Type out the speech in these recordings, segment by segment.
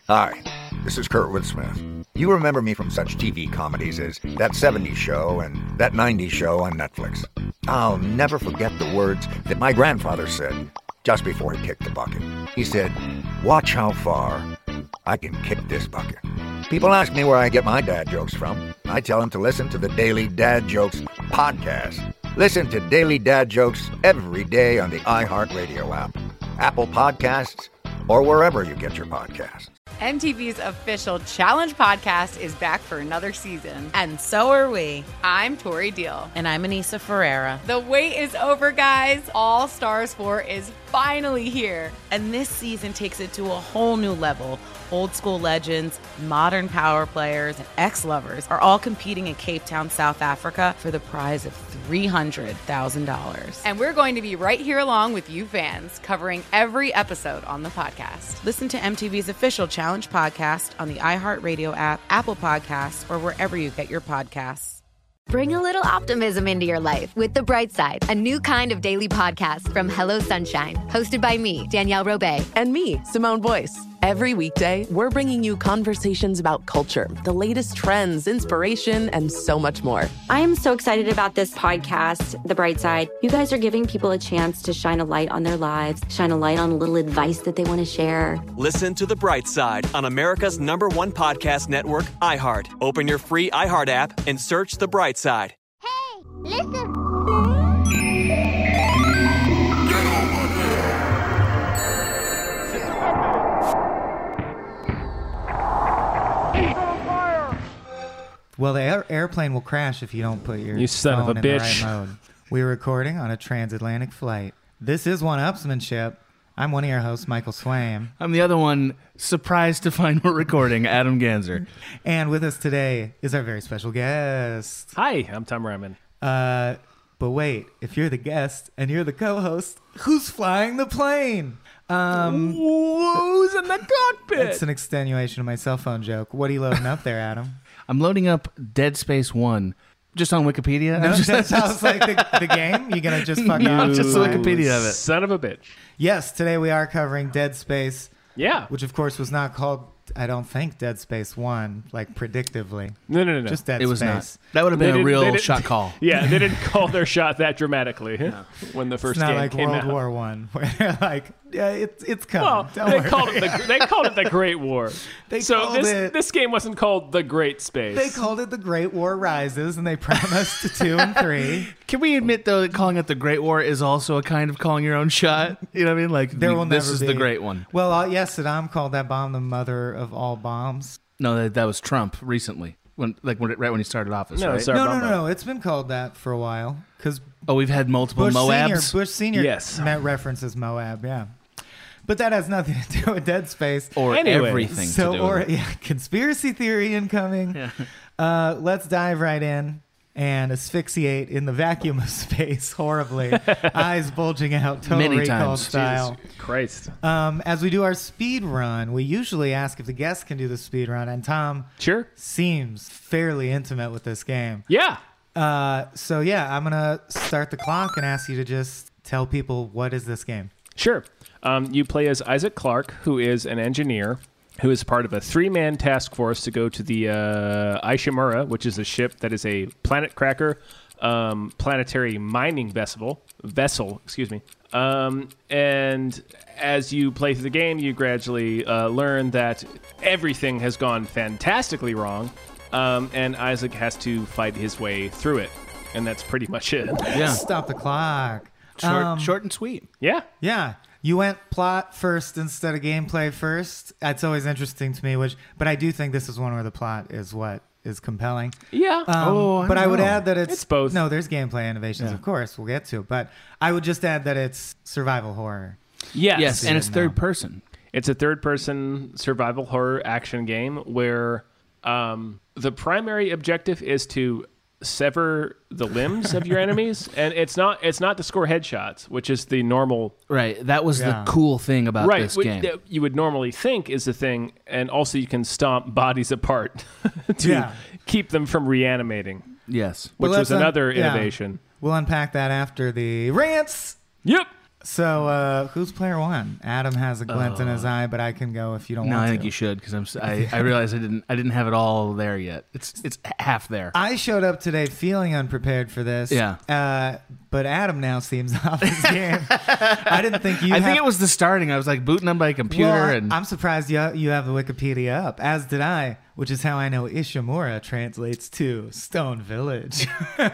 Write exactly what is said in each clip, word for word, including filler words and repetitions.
Hi, this is Kurtwood Smith. You remember me from such T V comedies as That seventies Show and That nineties Show on Netflix. I'll never forget the words that my grandfather said just before he kicked the bucket. He said, "Watch how far I can kick this bucket." People ask me where I get my dad jokes from. I tell them to listen to the Daily Dad Jokes podcast. Listen to Daily Dad Jokes every day on the iHeartRadio app, Apple Podcasts, or wherever you get your podcasts. M T V's official Challenge podcast is back for another season. And so are we. I'm Tori Deal. And I'm Anissa Ferreira. The wait is over, guys. All Stars four is finally here. And this season takes it to a whole new level. Old school legends, modern power players, and ex-lovers are all competing in Cape Town, South Africa for the prize of three hundred thousand dollars. And we're going to be right here along with you fans, covering every episode on the podcast. Listen to M T V's official Challenge podcast on the iHeartRadio app, Apple Podcasts, or wherever you get your podcasts. Bring a little optimism into your life with The Bright Side, a new kind of daily podcast from Hello Sunshine, hosted by me, Danielle Robay. And me, Simone Boyce. Every weekday, we're bringing you conversations about culture, the latest trends, inspiration, and so much more. I am so excited about this podcast, The Bright Side. You guys are giving people a chance to shine a light on their lives, shine a light on a little advice that they want to share. Listen to The Bright Side on America's number one podcast network, iHeart. Open your free iHeart app and search The Bright Side. Hey, listen. Well, the air- airplane will crash if you don't put your you son phone of a in bitch. the right mode. We're recording on a transatlantic flight. This is one-upsmanship. I'm one of your hosts, Michael Swaim. I'm the other one, surprised to find we're recording, Adam Ganzer. And with us today is our very special guest. Hi, I'm Tom Ryman. Uh, but wait, if you're the guest and you're the co-host, who's flying the plane? Um, Who's in the cockpit? It's an extenuation of my cell phone joke. What are you loading up there, Adam? I'm loading up Dead Space one, just on Wikipedia. No, just, that sounds like the, the game. You're going to just fuck no, off? just the Wikipedia of it. Son of a bitch. Yes, today we are covering Dead Space. Yeah. Which, of course, was not called, I don't think, Dead Space one, like, predictively. No, no, no, no. Just Dead it was Space. Not. That would have been They a did- they real did- shot call. Yeah, they didn't call their shot that dramatically no. when the first it's not game like came World out. War One, where they're like, yeah, it's it's coming. Well, Don't they worry. called it the they called it the Great War. They so called this it- this game wasn't called the Great Space. They called it the Great War Rises, and they promised two and three. Can we admit, though, that calling it the Great War is also a kind of calling your own shot? You know what I mean? Like, There we- will this never is be. the great one. Well, uh, yes, Saddam called that bomb the mother of all bombs. No, that, that was Trump recently, when like when, right when he started office, No, right? sorry. No, no, Obama. no, no. It's been called that for a while because Oh, we've had multiple Bush Senior, Moabs. Bush Senior Yes. met references Moab, yeah. But that has nothing to do with Dead Space. or Anyway, everything so, to do or with it. yeah, conspiracy theory incoming. Yeah. Uh, let's dive right in and asphyxiate in the vacuum of space horribly, eyes bulging out, Total Many Recall times. style. Christ. Um, as we do our speed run, we usually ask if the guests can do the speed run, and Tom Sure. seems fairly intimate with this game. Yeah. Uh, so yeah, I'm gonna start the clock and ask you to just tell people what is this game. Sure. Um, you play as Isaac Clarke, who is an engineer who is part of a three-man task force to go to the uh, Ishimura, which is a ship that is a planet cracker um, planetary mining vessel. Vessel, excuse me. Um, and as you play through the game, you gradually uh, learn that everything has gone fantastically wrong, um, and Isaac has to fight his way through it. And that's pretty much it. Yeah. Stop the clock. Short, Um, short and sweet. Yeah. Yeah. You went plot first instead of gameplay first. That's always interesting to me, which but I do think this is one where the plot is what is compelling. Yeah. Um, Oh, I but I would know. add that it's, It's both. No, there's gameplay innovations, of course. We'll get to it. But I would just add that it's survival horror. Yes. Yes, and it's No. third person. It's a third-person survival horror action game where um, the primary objective is to sever the limbs of your enemies, and it's not it's not to score headshots, which is the normal Right. That was Yeah. the cool thing about right this what game. that you would normally think is the thing, and also you can stomp bodies apart to Yeah. keep them from reanimating, yes. which Well, was let's un- another yeah. innovation. We'll unpack that after the rants. Yep. So, uh, who's player one? Adam has a glint in his Oh. eye, but I can go if you don't No, want I to. think you should because I'm. s- I, I realize I didn't. I didn't have it all there yet. It's it's half there. I showed up today feeling unprepared for this. Yeah. Uh, but Adam now seems off his game. I didn't think you. I have, think it was the starting. I was like booting on my computer Well, I, and I'm surprised you you have the Wikipedia up, as did I, which is how I know Ishimura translates to Stone Village.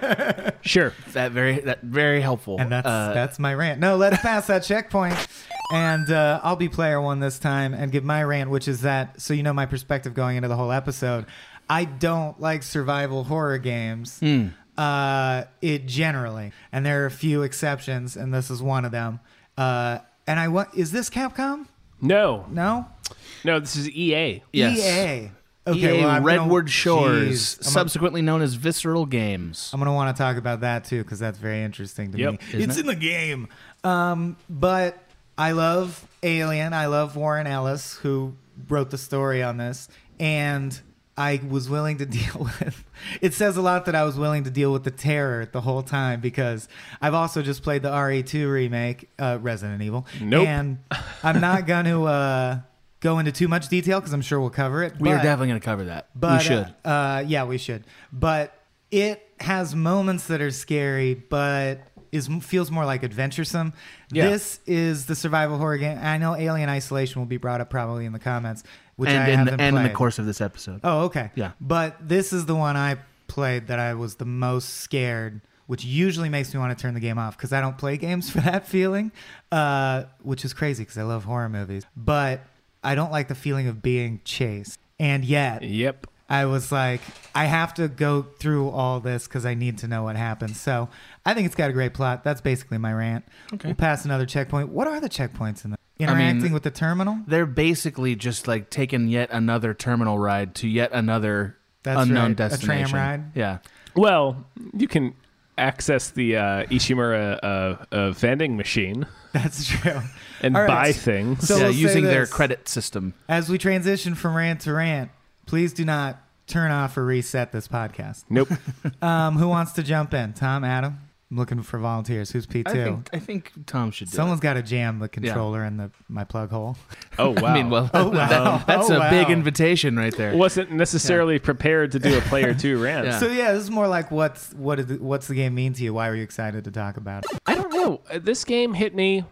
Sure. that very that very helpful. And that's Uh, that's my rant. No, let's pass that checkpoint. And uh, I'll be player one this time and give my rant, which is that, so you know my perspective going into the whole episode. I don't like survival horror games. Hmm. Uh, it generally, and there are a few exceptions, and this is one of them. Uh, and I want is this Capcom? No. No, No, this is E A. Yes. E A. E A well, I'm gonna- Redwood Shores, Jeez. I'm gonna- subsequently known as Visceral Games. I'm gonna want to talk about that too because that's very interesting to Yep. me. Isn't it's it? in the game. Um, but I love Alien. I love Warren Ellis, who wrote the story on this, and I was willing to deal with. It says a lot that I was willing to deal with the terror the whole time because I've also just played the R E two remake, uh, Resident Evil. Nope. And I'm not going to uh, go into too much detail because I'm sure we'll cover it. We are but- definitely going to cover that. but, we should. Uh, uh, yeah, we should. But it has moments that are scary, but is feels more like adventuresome. Yeah. This is the survival horror game. I know Alien Isolation will be brought up probably in the comments, which and I in haven't the, and in the played. course of this episode. Oh, okay. Yeah. But this is the one I played that I was the most scared, which usually makes me want to turn the game off because I don't play games for that feeling, uh, which is crazy because I love horror movies. But I don't like the feeling of being chased. And yet, Yep. I was like, I have to go through all this because I need to know what happens. So I think it's got a great plot. That's basically my rant. Okay. We'll pass another checkpoint. What are the checkpoints in the I mean, interacting with the terminal? They're basically just like taking yet another terminal ride to yet another That's unknown right. A tram destination. ride? Yeah. Well, you can access the uh, Ishimura uh, uh, vending machine That's true. and All right. buy things. So yeah, we'll say using their this. credit system. As we transition from rant to rant, please do not turn off or reset this podcast. Nope. Um, who wants to jump in? Tom, Adam? I'm looking for volunteers. Who's P two? I think I think Tom should do Someone's it. got to jam the controller in the my plug hole. Oh, wow. I mean, well, Oh, wow. that- that's Oh, a big wow. invitation right there. Wasn't necessarily prepared to do a player two rant. Yeah. So yeah, this is more like what's what did the, what's the game mean to you? Why were you excited to talk about it? I don't know. Uh, This game hit me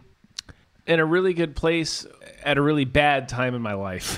in a really good place at a really bad time in my life.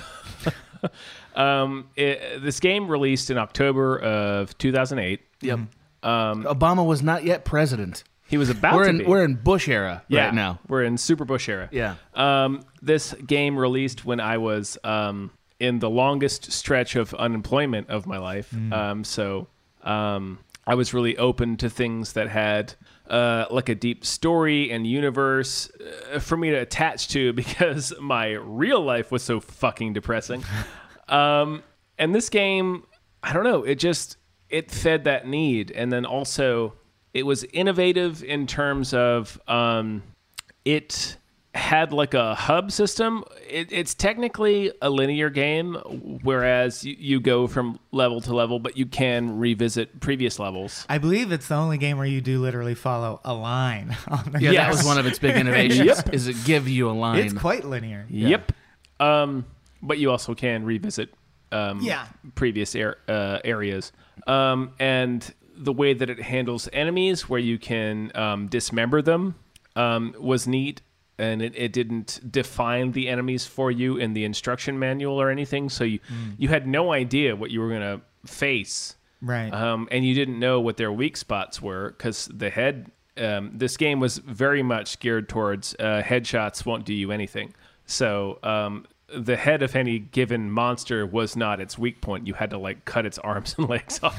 um, it, this game released in October of two thousand eight. Yep. Um, Obama was not yet president. he was about We're to in be. we're in Bush era yeah, right now. We're in Super Bush era. Yeah. Um, this game released when I was um, in the longest stretch of unemployment of my life. Mm. Um, so um, I was really open to things that had uh, like a deep story and universe uh, for me to attach to because my real life was so fucking depressing. um, and this game, I don't know, it just it fed that need, and then also it was innovative in terms of um, it had like a hub system. It, it's technically a linear game, whereas you, you go from level to level, but you can revisit previous levels. I believe it's the only game where you do literally follow a line. On the Yeah, that Yes. was one of its big innovations. Yep. Is it give you a line? It's quite linear. Yep. Um, but you also can revisit um, Yeah. previous ar- uh, areas. Um, and the way that it handles enemies, where you can um, dismember them, um, was neat. And it, it didn't define the enemies for you in the instruction manual or anything. So you, you had no idea what you were going to face. Right. Um, and you didn't know what their weak spots were because the head, um, this game was very much geared towards uh, headshots won't do you anything. So um, the head of any given monster was not its weak point. You had to like cut its arms and legs off.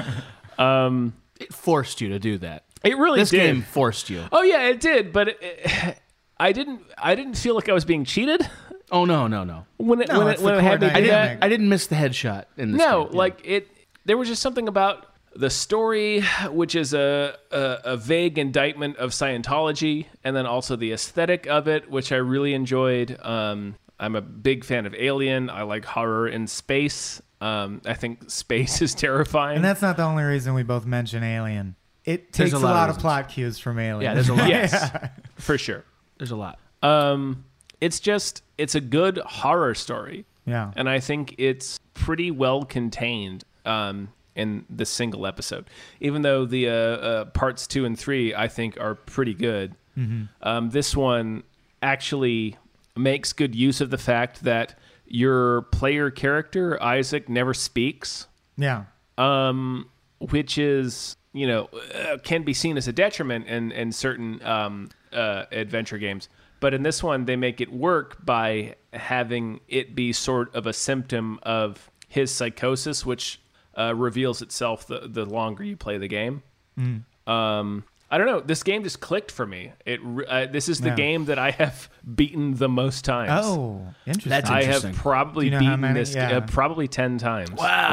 um, It forced you to do that. it really This did. game forced you. Oh yeah, it did. But it, it, I didn't. I didn't feel like I was being cheated Oh no, no, no. when it No, when it's it, when the it had me core do I that. didn't. I didn't miss the headshot in this. No, game. Yeah. like it. There was just something about the story, which is a, a a vague indictment of Scientology, and then also the aesthetic of it, which I really enjoyed. Um, I'm a big fan of Alien. I like horror in space. Um, I think space is terrifying. And that's not the only reason we both mention Alien. It There's takes a a lot lot, of of plot cues from Alien. Yeah, there's a lot. yes, for sure. There's a lot. Um, it's just it's a good horror story. Yeah. And I think it's pretty well contained um, in the single episode. Even though the uh, uh, parts two and three, I think, are pretty good. Mhm. Um, this one actually makes good use of the fact that your player character, Isaac, never speaks. Yeah. Um, which is, you know, uh, can be seen as a detriment in, in certain um, uh, adventure games. But in this one, they make it work by having it be sort of a symptom of his psychosis, which uh, reveals itself the, the longer you play the game. Mm. Um, I don't know. This game just clicked for me. It uh, This is the Yeah. game that I have beaten the most times. Oh, interesting. That's I interesting. have probably Do you know how beaten many? this Yeah. uh, probably ten times.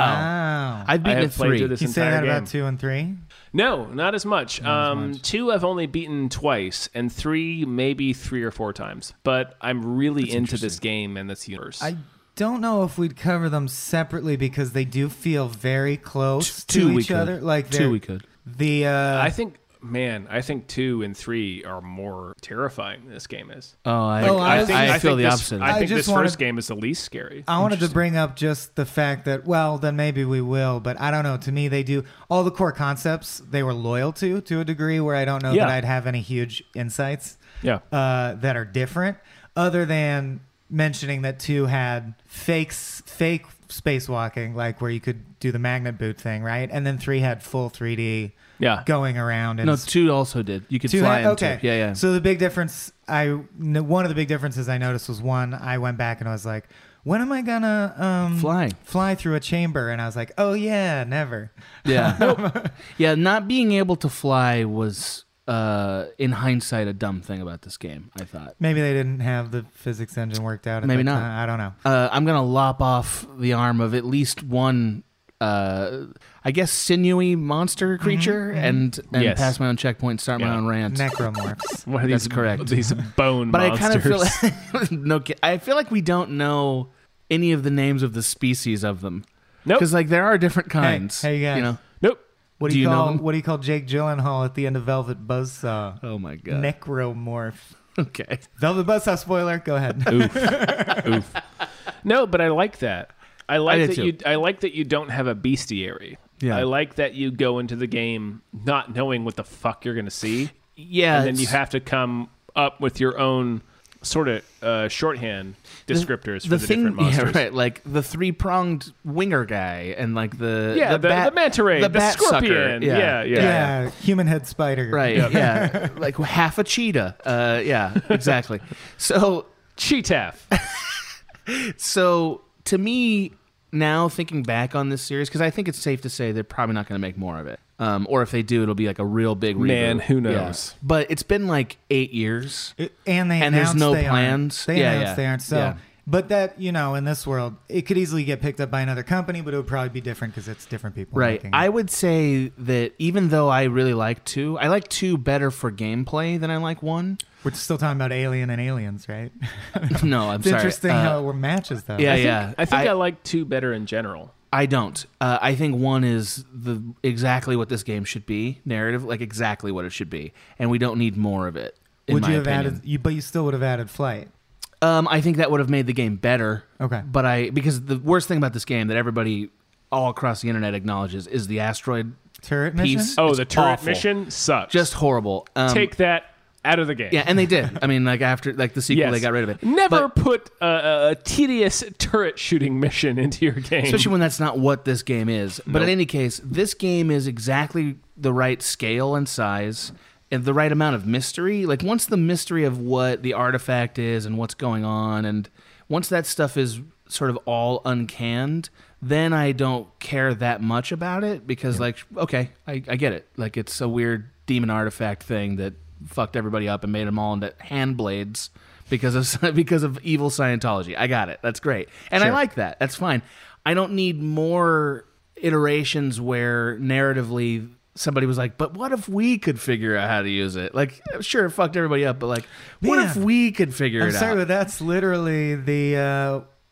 Wow. I've beaten I it have played three. through this You say entire that game. about two and three? No, not as much. Not as um, much. Two I've only beaten twice, and three maybe three or four times. But I'm really into this game and this universe. I don't know if we'd cover them separately because they do feel very close Two to we each could. other. Like Two they're- we could. The uh, I think, man, I think two and three are more terrifying than this game is. Oh, I, Oh, I, I I, think- I feel think the this- opposite. I I think just this wanted- first game is the least scary. I wanted to bring up just the fact that, well, then maybe we will, but I don't know. To me, they do all the core concepts they were loyal to, to a degree where I don't know Yeah. that I'd have any huge insights Yeah. uh, that are different, other than mentioning that two had fakes, fake spacewalking, like where you could do the magnet boot thing, right? And then three had full three D Yeah. going around. And no, two also did. You could Two fly had- into okay. it. Yeah, yeah. So the big difference, I n- one of the big differences I noticed was one. I went back and I was like, when am I gonna um, Fly. fly through a chamber? And I was like, oh yeah, never. Yeah. Yeah, not being able to fly was, uh, in hindsight, a dumb thing about this game, I thought. Maybe they didn't have the physics engine worked out. At Maybe that not. time. I don't know. Uh, I'm going to lop off the arm of at least one, uh, I guess, sinewy monster creature and, and Yes. pass my own checkpoint and start my Yeah. own rant. Necromorphs. One of That's these, correct. These bone But monsters. I kind of feel like, no, ki- I feel like we don't know any of the names of the species of them. Nope. Because like there are different kinds. hey, guys. You know? Nope. What do, Do you, you know call them? what do you call Jake Gyllenhaal at the end of Velvet Buzzsaw? Oh my god. Necromorph. Okay. Velvet Buzzsaw spoiler. Go ahead. Oof. Oof. No, but I like that. I like did that too. you. I like that you don't have a bestiary. Yeah. I like that you go into the game not knowing what the fuck you're going to see, Yeah. and then you it's- have to come up with your own sort of uh, shorthand descriptors for the, thing, different monsters. Yeah, right. Like the three pronged winger guy and like the Yeah, the, the, bat, the manta ray, the, bat scorpion. sucker. Yeah, yeah. yeah. Human head spider. Right. Yeah. Like half a cheetah. Uh, yeah. Exactly. So Cheetah. so to me now thinking back on this series, because I think it's safe to say they're probably not going to make more of it. Um, or if they do, it'll be like a real big reboot. Man, who Yeah. knows? But it's been like eight years. It- and they And there's announced no they plans. Aren't. They Yeah, announced yeah. they aren't. So, Yeah. but that you know, in this world, it could easily get picked up by another company, but it would probably be different because it's different people. Right. making it. I would say that even though I really like two, I like two better for gameplay than I like one. We're still talking about Alien and Aliens, right? No, I'm it's sorry. interesting Uh, how it matches though. Yeah, I think, yeah. I think I, I- like two better in general. I don't. Uh, I think one is the exactly what this game should be, narrative, like exactly what it should be, and we don't need more of it. In Would my you have opinion. added? You, but you still would have added flight. Um, I think that would have made the game better. Okay. But I because the worst thing about this game that everybody all across the internet acknowledges is the asteroid Turret mission. piece. Oh, It's the turret awful. mission sucks. Just horrible. Um, take that out of the game. yeah, and they did. I mean, like after like the sequel, Yes. they got rid of it. Never But- put a, a, a tedious turret shooting mission into your game. especially when that's not what this game is. But Nope. in any case, this game is exactly the right scale and size and the right amount of mystery. Like once the mystery of what the artifact is and what's going on, and once that stuff is sort of all uncanned, then I don't care that much about it because, like, okay, I, I get it. Like it's a weird demon artifact thing that fucked everybody up and made them all into hand blades because of because of evil Scientology. I got it. That's great, and I Sure. like that. That's fine. I don't need more iterations where narratively somebody was like, but what if we could figure out how to use it? Like, sure, it fucked everybody up, but like, what Man, if we could figure I'm it sorry, out? but that's literally the uh,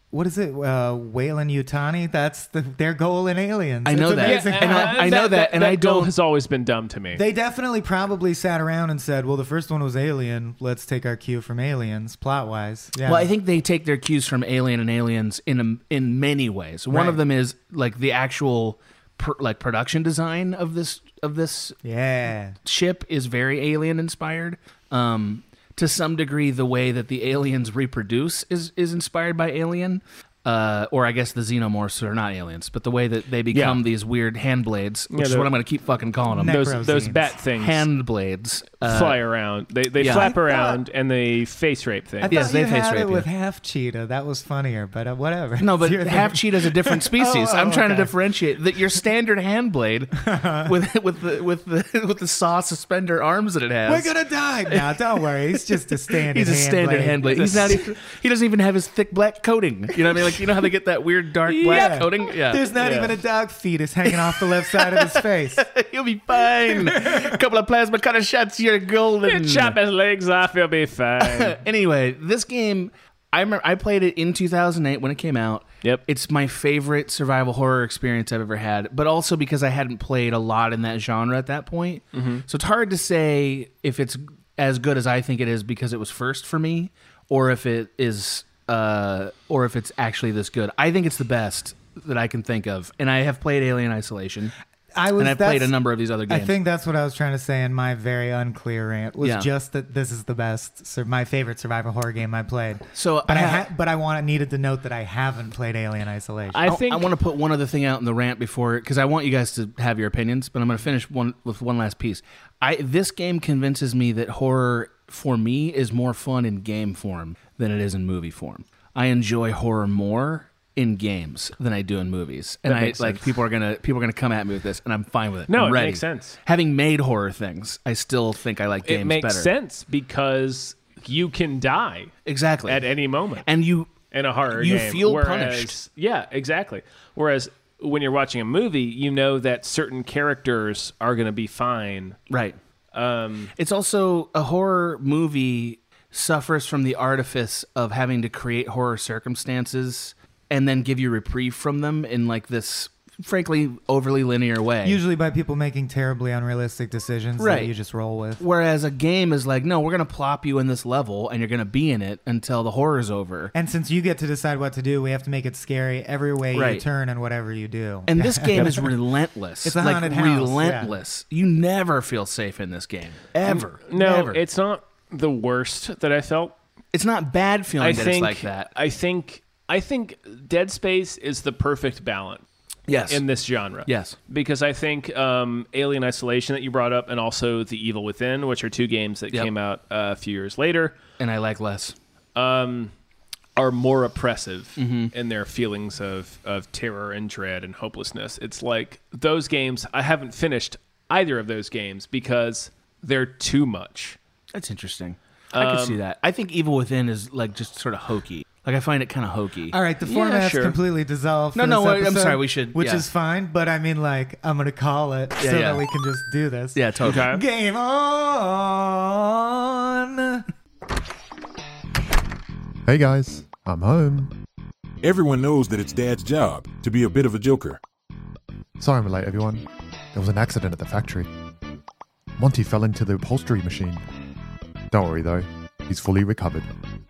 what is it? Uh, Wayland Yutani. That's the, their goal in Aliens. I know It's that. amazing. And I- I know that, and I goal don't- has always been dumb to me. They definitely probably sat around and said, "Well, the first one was Alien. Let's take our cue from Aliens, plot wise." Yeah. Well, I think they take their cues from Alien and Aliens in a, in many ways. One Right. of them is like the actual pr- like production design of this of this yeah ship is very Alien inspired. Um, to some degree, the way that the aliens reproduce is is inspired by Alien. Uh, or I guess the xenomorphs are not aliens, but the way that they become Yeah. these weird hand blades, which Yeah, is they're- what I'm going to keep fucking calling them. Those those bat things hand blades, uh, fly around. They they yeah. flap I around and they face rape I things. thought Yes, they you face had rape it you. with half cheetah. That was funnier, but uh, whatever. No, but You're the- half cheetah is a different species. Oh, oh, I'm trying okay. to differentiate that your standard hand blade with with the with the with the saw suspender arms that it has. We're gonna die now. Don't worry. He's just a standard. He's a hand standard blade. hand blade. He's not. Even, he doesn't even have his thick black coating. You know what I mean? Like you know how they get that weird dark black Yeah. coating. Yeah, There's not Yeah. even a dog fetus hanging off the left side of his face. He'll be fine. A couple of plasma cutter shots, you're golden. Chop his legs off, he'll be fine. Anyway, this game, I remember I played it in two thousand eight when it came out. Yep. It's my favorite survival horror experience I've ever had, but also because I hadn't played a lot in that genre at that point. Mm-hmm. So it's hard to say if it's as good as I think it is because it was first for me, or if it is, uh, or if it's actually this good. I think it's the best that I can think of, and I have played Alien Isolation. I was. and I've played a that's- number of these other games. I think that's what I was trying to say in my very unclear rant. Was Yeah. just that this is the best, sur- my favorite survival horror game I played. So but I I, ha- ha- but I want needed to note that I haven't played Alien Isolation. I think I want to put one other thing out in the rant before, because I want you guys to have your opinions, but I'm going to finish one with one last piece. I this game convinces me that horror for me is more fun in game form than it is in movie form. I enjoy horror more in games than I do in movies, and That I makes like sense. people are gonna people are gonna come at me with this, and I'm fine with it. No, I'm it ready. makes sense. Having made horror things, I still think I like games it makes better. sense because you can die Exactly. at any moment and you in a horror you game. feel Whereas- punished. Yeah, exactly. Whereas when you're watching a movie, you know that certain characters are going to be fine. right. Um, It's also a horror movie suffers from the artifice of having to create horror circumstances and then give you reprieve from them in like this frankly overly linear way. Usually by people making terribly unrealistic decisions Right. that you just roll with. Whereas a game is like, no, we're going to plop you in this level and you're going to be in it until the horror's over. And since you get to decide what to do, we have to make it scary every way you Right. turn and whatever you do. And this game is relentless. It's a like haunted house, yeah. relentless. You never feel safe in this game. Ever. no, Never. it's not the worst that I felt. It's not bad feeling I that think it's like that. I think I think Dead Space is the perfect balance. Yes. In this genre. Yes. Because I think um, Alien Isolation that you brought up and also The Evil Within, which are two games that Yep. came out uh, a few years later, And I like less. um, are more oppressive Mm-hmm. in their feelings of, of terror and dread and hopelessness. It's like those games, I haven't finished either of those games because they're too much. That's interesting. I can see that. I think Evil Within is like just sort of hokey. Like I find it kind of hokey. All right, the Yeah, format's sure. completely dissolved. No, for no, this wait, I'm episode, sorry, we should- which yeah. is fine. But I mean, like, I'm gonna call it Yeah, so yeah. that we can just do this. Yeah, totally. Okay. Game on. Hey guys, I'm home. Everyone knows that it's Dad's job to be a bit of a joker. Sorry I'm late, everyone. There was an accident at the factory. Monty fell into the upholstery machine. Don't worry though, he's fully recovered.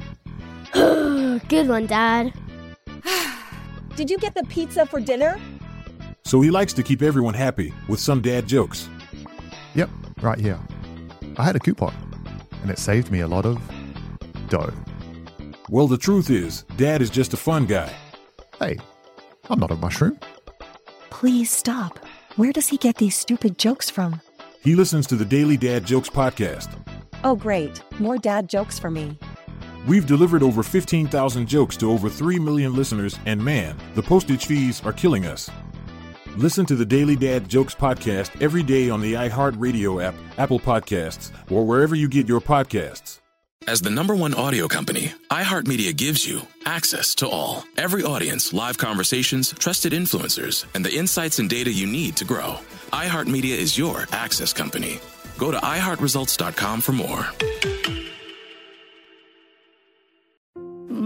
Good one, Dad. Did you get the pizza for dinner? So he likes to keep everyone happy with some dad jokes. Yep, right here. I had a coupon, and it saved me a lot of dough. Well, the truth is, Dad is just a fun guy. Hey, I'm not a mushroom. Please stop. Where does he get these stupid jokes from? He listens to the Daily Dad Jokes podcast. Oh, great. More dad jokes for me. We've delivered over fifteen thousand jokes to over three million listeners, and man, the postage fees are killing us. Listen to the Daily Dad Jokes podcast every day on the iHeartRadio app, Apple Podcasts, or wherever you get your podcasts. As the number one audio company, iHeartMedia gives you access to all. Every audience, live conversations, trusted influencers, and the insights and data you need to grow. iHeartMedia is your access company. Go to i heart results dot com for more.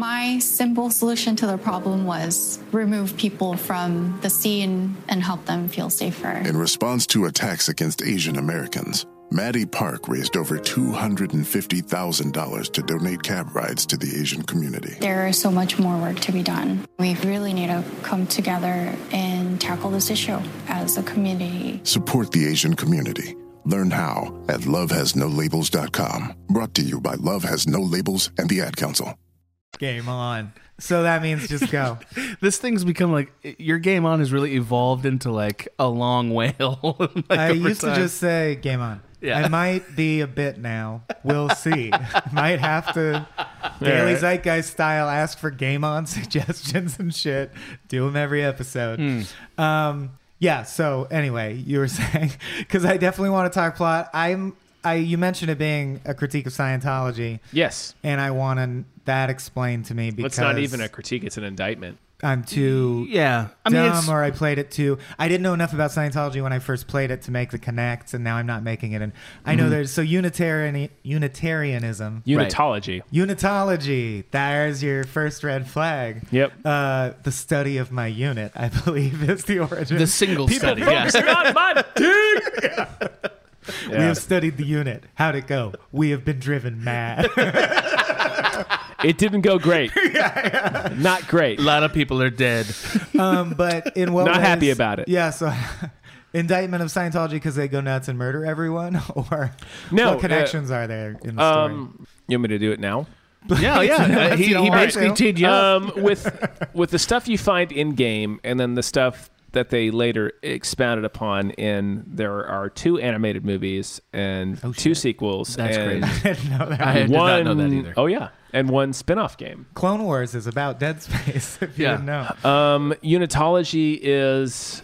My simple solution to the problem was remove people from the scene and help them feel safer. In response to attacks against Asian Americans, Maddie Park raised over two hundred fifty thousand dollars to donate cab rides to the Asian community. There is so much more work to be done. We really need to come together and tackle this issue as a community. Support the Asian community. Learn how at love has no labels dot com. Brought to you by Love Has No Labels and the Ad Council. Game on. So that means just go. This thing's become like, your game on has really evolved into like a long wail. like I over used time. to just say game on. Yeah. I might be a bit now. We'll see. Might have to Daily right. Zeitgeist style ask for game on suggestions and shit. Do them every episode. Mm. Um, yeah. So anyway, you were saying, because I definitely want to talk plot. I'm. I you mentioned it being a critique of Scientology. Yes. And I want to, that explained to me because It's not even a critique; it's an indictment. I'm too yeah. I mean, dumb, it's, or I played it too. I didn't know enough about Scientology when I first played it to make the connects, and now I'm not making it. And I know Mhm. there's so Unitarian Unitarianism, Unitology. Right. Unitology. There's your first red flag. Yep. Uh, the study of my unit, I believe, is the origin. The single People study, yeah. focusing on my dick. Yeah. We have studied the unit. How'd it go? We have been driven mad. It didn't go great. yeah, yeah. Not great. A lot of people are dead. Um, but in what Not ways- happy about it. Yeah, so indictment of Scientology because they go nuts and murder everyone, or No, what connections are there in the Um, you want me to do it now? Yeah, yeah. Uh, he he basically teed you up. Um, with with the stuff you find in game, and then the stuff that they later expounded upon in there are two animated movies and two sequels. That's and crazy. I didn't know that. I did one, not know that either. Oh yeah, and one spin-off game. Clone Wars is about Dead Space. If you Yeah. didn't know. Um, Unitology is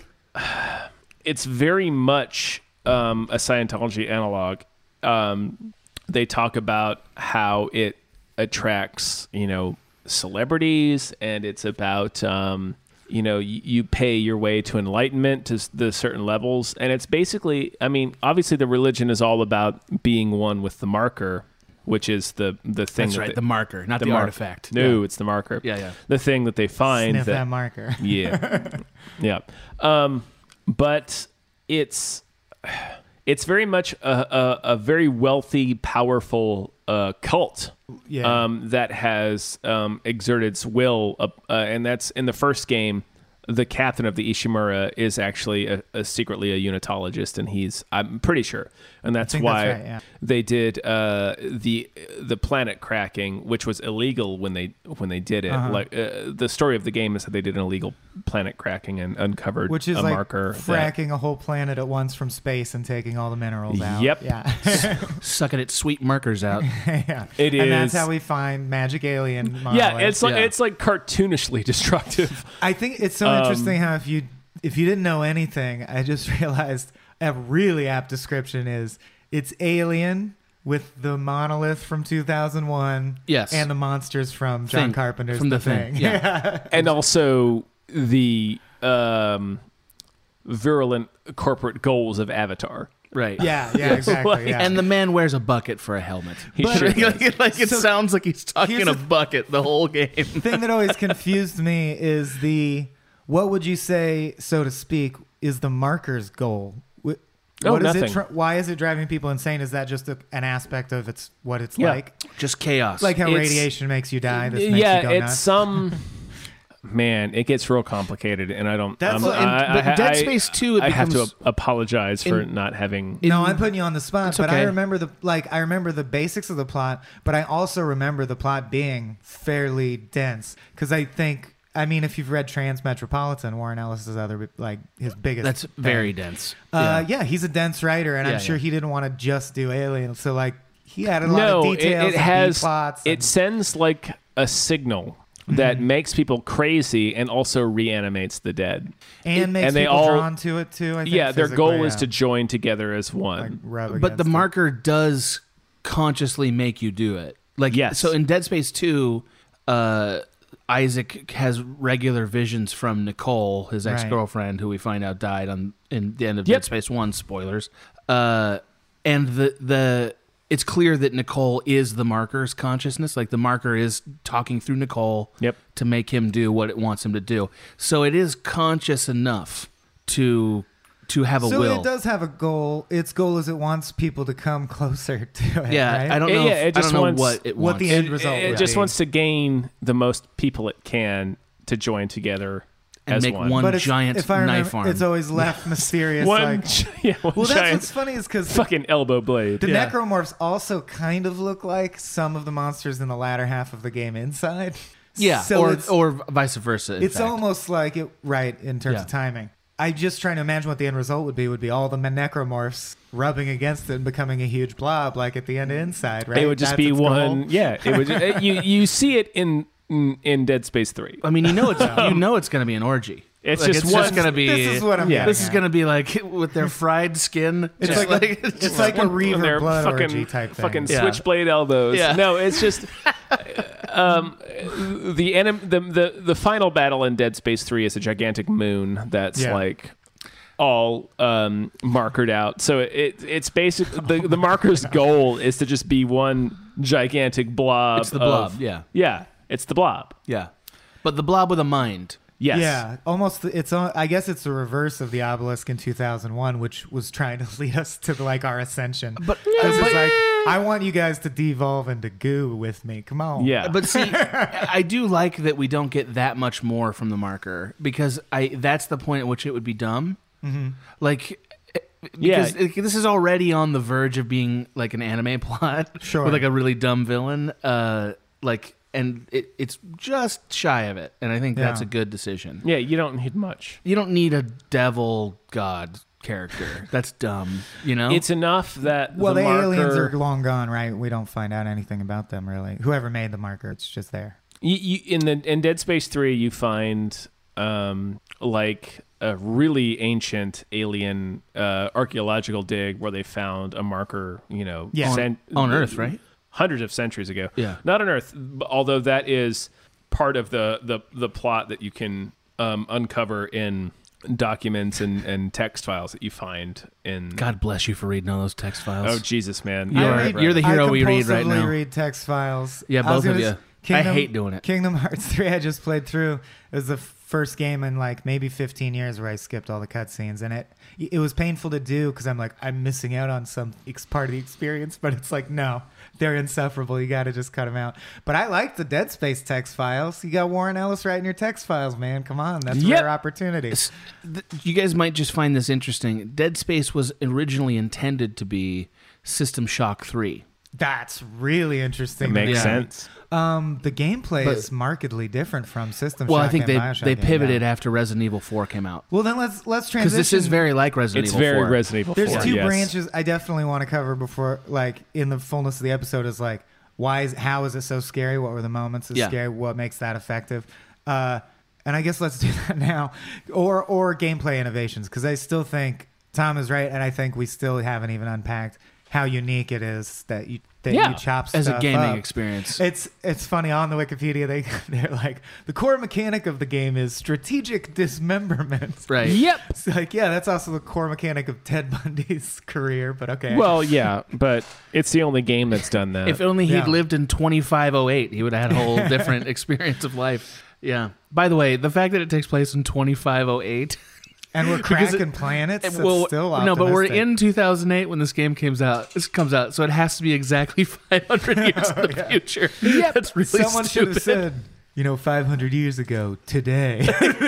it's very much um, a Scientology analog. Um, they talk about how it attracts, you know, celebrities, and it's about um, you know, you, you pay your way to enlightenment to s- the certain levels, and it's basically, I mean, obviously the religion is all about being one with the marker, which is the the thing. That's that right, they- the marker, not the mar- artifact. No, Yeah. it's the marker. Yeah, yeah. The thing that they find Sniff that marker. Yeah, yeah. Um, but it's it's very much a, a, a very wealthy, powerful uh, cult. Yeah. Um, that has um, exerted its will, up, uh, and that's in the first game. The captain of the Ishimura is actually a, a secretly a unitologist, and he's I'm pretty sure, and that's think why that's right, yeah. they did uh, the the planet cracking, which was illegal when they when they did it. Uh-huh. Like uh, the story of the game is that they did an illegal planet cracking and uncovered Which is a like marker. that- fracking a whole planet at once from space and taking all the minerals out. Yep. Yeah. Sucking its sweet markers out. yeah. It and that's is- how we find magic alien. yeah, monoliths. it's like it's like cartoonishly destructive. I think it's so Um, interesting how if you if you didn't know anything, I just realized a really apt description is it's Alien with the monolith from two thousand one, Yes. and the monsters from John Thing. Carpenter's From The, The Thing, Thing. yeah. And also the um, virulent corporate goals of Avatar. Right. Yeah, yeah, exactly. Like- yeah. And the man wears a bucket for a helmet. He But- sure like, does. like it So, sounds like he's talking here's a the- bucket the whole game. The thing that always confused me is the what would you say, so to speak, is the marker's goal? Wh- Oh, What is nothing. it? Tr- why is it driving people insane? Is that just a, an aspect of it's what it's Yeah. like? Just chaos. Like how It's- radiation makes you die. This makes yeah, you go it's nuts. some. Man, it gets real complicated, and I don't. That's um, what- and- I, but I- Dead I- Space two, it I have to becomes- ap- apologize for in- not having. No, in- I'm putting you on the spot, It's but I okay. remember the like I remember the basics of the plot, but I also remember the plot being fairly dense because I think I mean if you've read Transmetropolitan, Warren Ellis's other like his biggest That's thing. very dense. Uh, yeah. he's a dense writer, and Yeah, I'm sure yeah. he didn't want to just do Alien, so like he added a lot No, of it, details. it and has. B-plots It and- sends like a signal that makes people crazy and also reanimates the dead. and makes and they people all- drawn to it too. I think Yeah, their physically, goal is yeah. to join together as like one. rub But the against it. marker does consciously make you do it. Like Yes. So in Dead Space two, uh, Isaac has regular visions from Nicole, his Right. ex-girlfriend, who we find out died on in the end of Yep. Dead Space one. Spoilers. Uh, and the the it's clear that Nicole is the marker's consciousness. Like the marker is talking through Nicole yep. to make him do what it wants him to do. So it is conscious enough to to have a so will. it does have a goal. Its goal is it wants people to come closer to it. Yeah, right? I don't know. Yeah, if, it just I don't know wants, what it what wants. the end It, result. it would just be. wants to gain the most people it can to join together And as make one. one But it's- giant if I remember, knife arm. It's always left mysterious. One, like, gi- yeah, one well, that's giant what's funny is because fucking elbow blade. the yeah. necromorphs also kind of look like some of the monsters in the latter half of the game inside. Yeah, So or it's- or vice versa. in It's fact. almost like it, right, in terms Yeah. of timing. I'm just trying to imagine what the end result would be. Would be all the necromorphs rubbing against it and becoming a huge blob, like at the end of Inside, right? It would just That's be its one. goal? Yeah, it would. Ju- you you see it in in, in Dead Space three. I mean, you know it's you know it's going to be an orgy. It's Like, just it's one- just going to be. This is what I'm Yeah. getting This is at. going to be like with their fried skin. It's just like, a, it's like a One- Reaver their blood fucking, orgy type thing. Fucking Yeah. switchblade elbows. Yeah. No, it's just um, the, enem- the the the final battle in Dead Space three is a gigantic moon that's Yeah. like all um, markered out. So it it's basically the the marker's goal is to just be one gigantic blob. It's the blob, of- yeah. yeah, it's the blob. Yeah, but the blob with a mind. Yes. Yeah, almost. It's. uh, I guess it's the reverse of the obelisk in two thousand one, which was trying to lead us to like our ascension. But this but- is like, I want you guys to devolve into goo with me. Come on. Yeah. But see, I do like that we don't get that much more from the marker because I that's the point at which it would be dumb. Mm-hmm. Like, Yeah. because it- this is already on the verge of being like an anime plot, Sure. with like a really dumb villain. Uh, like, and it, it's just shy of it, and I think that's Yeah. a good decision. Yeah, you don't need much. You don't need a devil god character. That's dumb. You know, It's enough that Well, the, the, marker, aliens are long gone, right? We don't find out anything about them really. Whoever made the marker, it's just there. You, you, in the in Dead Space three, you find um, like a really ancient alien uh, archaeological dig where they found a marker. You know, Yeah. on, on Earth, right? Hundreds of centuries ago. Yeah. Not on Earth, b- although that is part of the the, the plot that you can um, uncover in documents and, and text files that you find in. God bless you for reading all those text files. Oh Jesus, man! You All are- right, you're the brother. hero I we read right compulsively now. read text files. Yeah, I was both of gonna you. s- I hate doing it. Kingdom Hearts three I just played through. It was the first game in like maybe fifteen years where I skipped all the cutscenes, and it it was painful to do because I'm like I'm missing out on some ex- part of the experience, but it's like no, they're insufferable. You got to just cut them out. But I like the Dead Space text files. You got Warren Ellis writing your text files, man. Come on, that's a Yep. rare opportunity. S- th- You guys might just find this interesting. Dead Space was originally intended to be System Shock three. That's really interesting. It makes Yeah. sense. Um, the gameplay But- is markedly different from System Well, Shock I think and they Bioshock they game, pivoted yeah. after Resident Evil four came out. Well, then let's let's Because transition. this is very like Resident It's Evil very four. Resident Evil There's four. two yes. branches I definitely want to cover before, like in the fullness of the episode, is like why is how is it so scary? What were the moments of Yeah. scary? What makes that effective? Uh, and I guess let's do that now, or or gameplay innovations, because I still think Tom is right, and I think we still haven't even unpacked how unique it is that you that Yeah, you chop as a stuff gaming up. experience. It's it's funny on the Wikipedia they they're like the core mechanic of the game is strategic dismemberment. Right. Yep. It's like yeah, that's also the core mechanic of Ted Bundy's career. But okay. Well, yeah, but it's the only game that's done that. If only he'd Yeah. lived in twenty-five oh eight, he would have had a whole different experience of life. Yeah. By the way, the fact that it takes place in twenty-five oh eight. and we're because cracking it- planets. It's well, still no, but we're optimistic. in two thousand eight when this game comes out. This comes out, so it has to be exactly five hundred years in the future. Yep. That's really Someone should stupid. have said, you know, five hundred years ago today.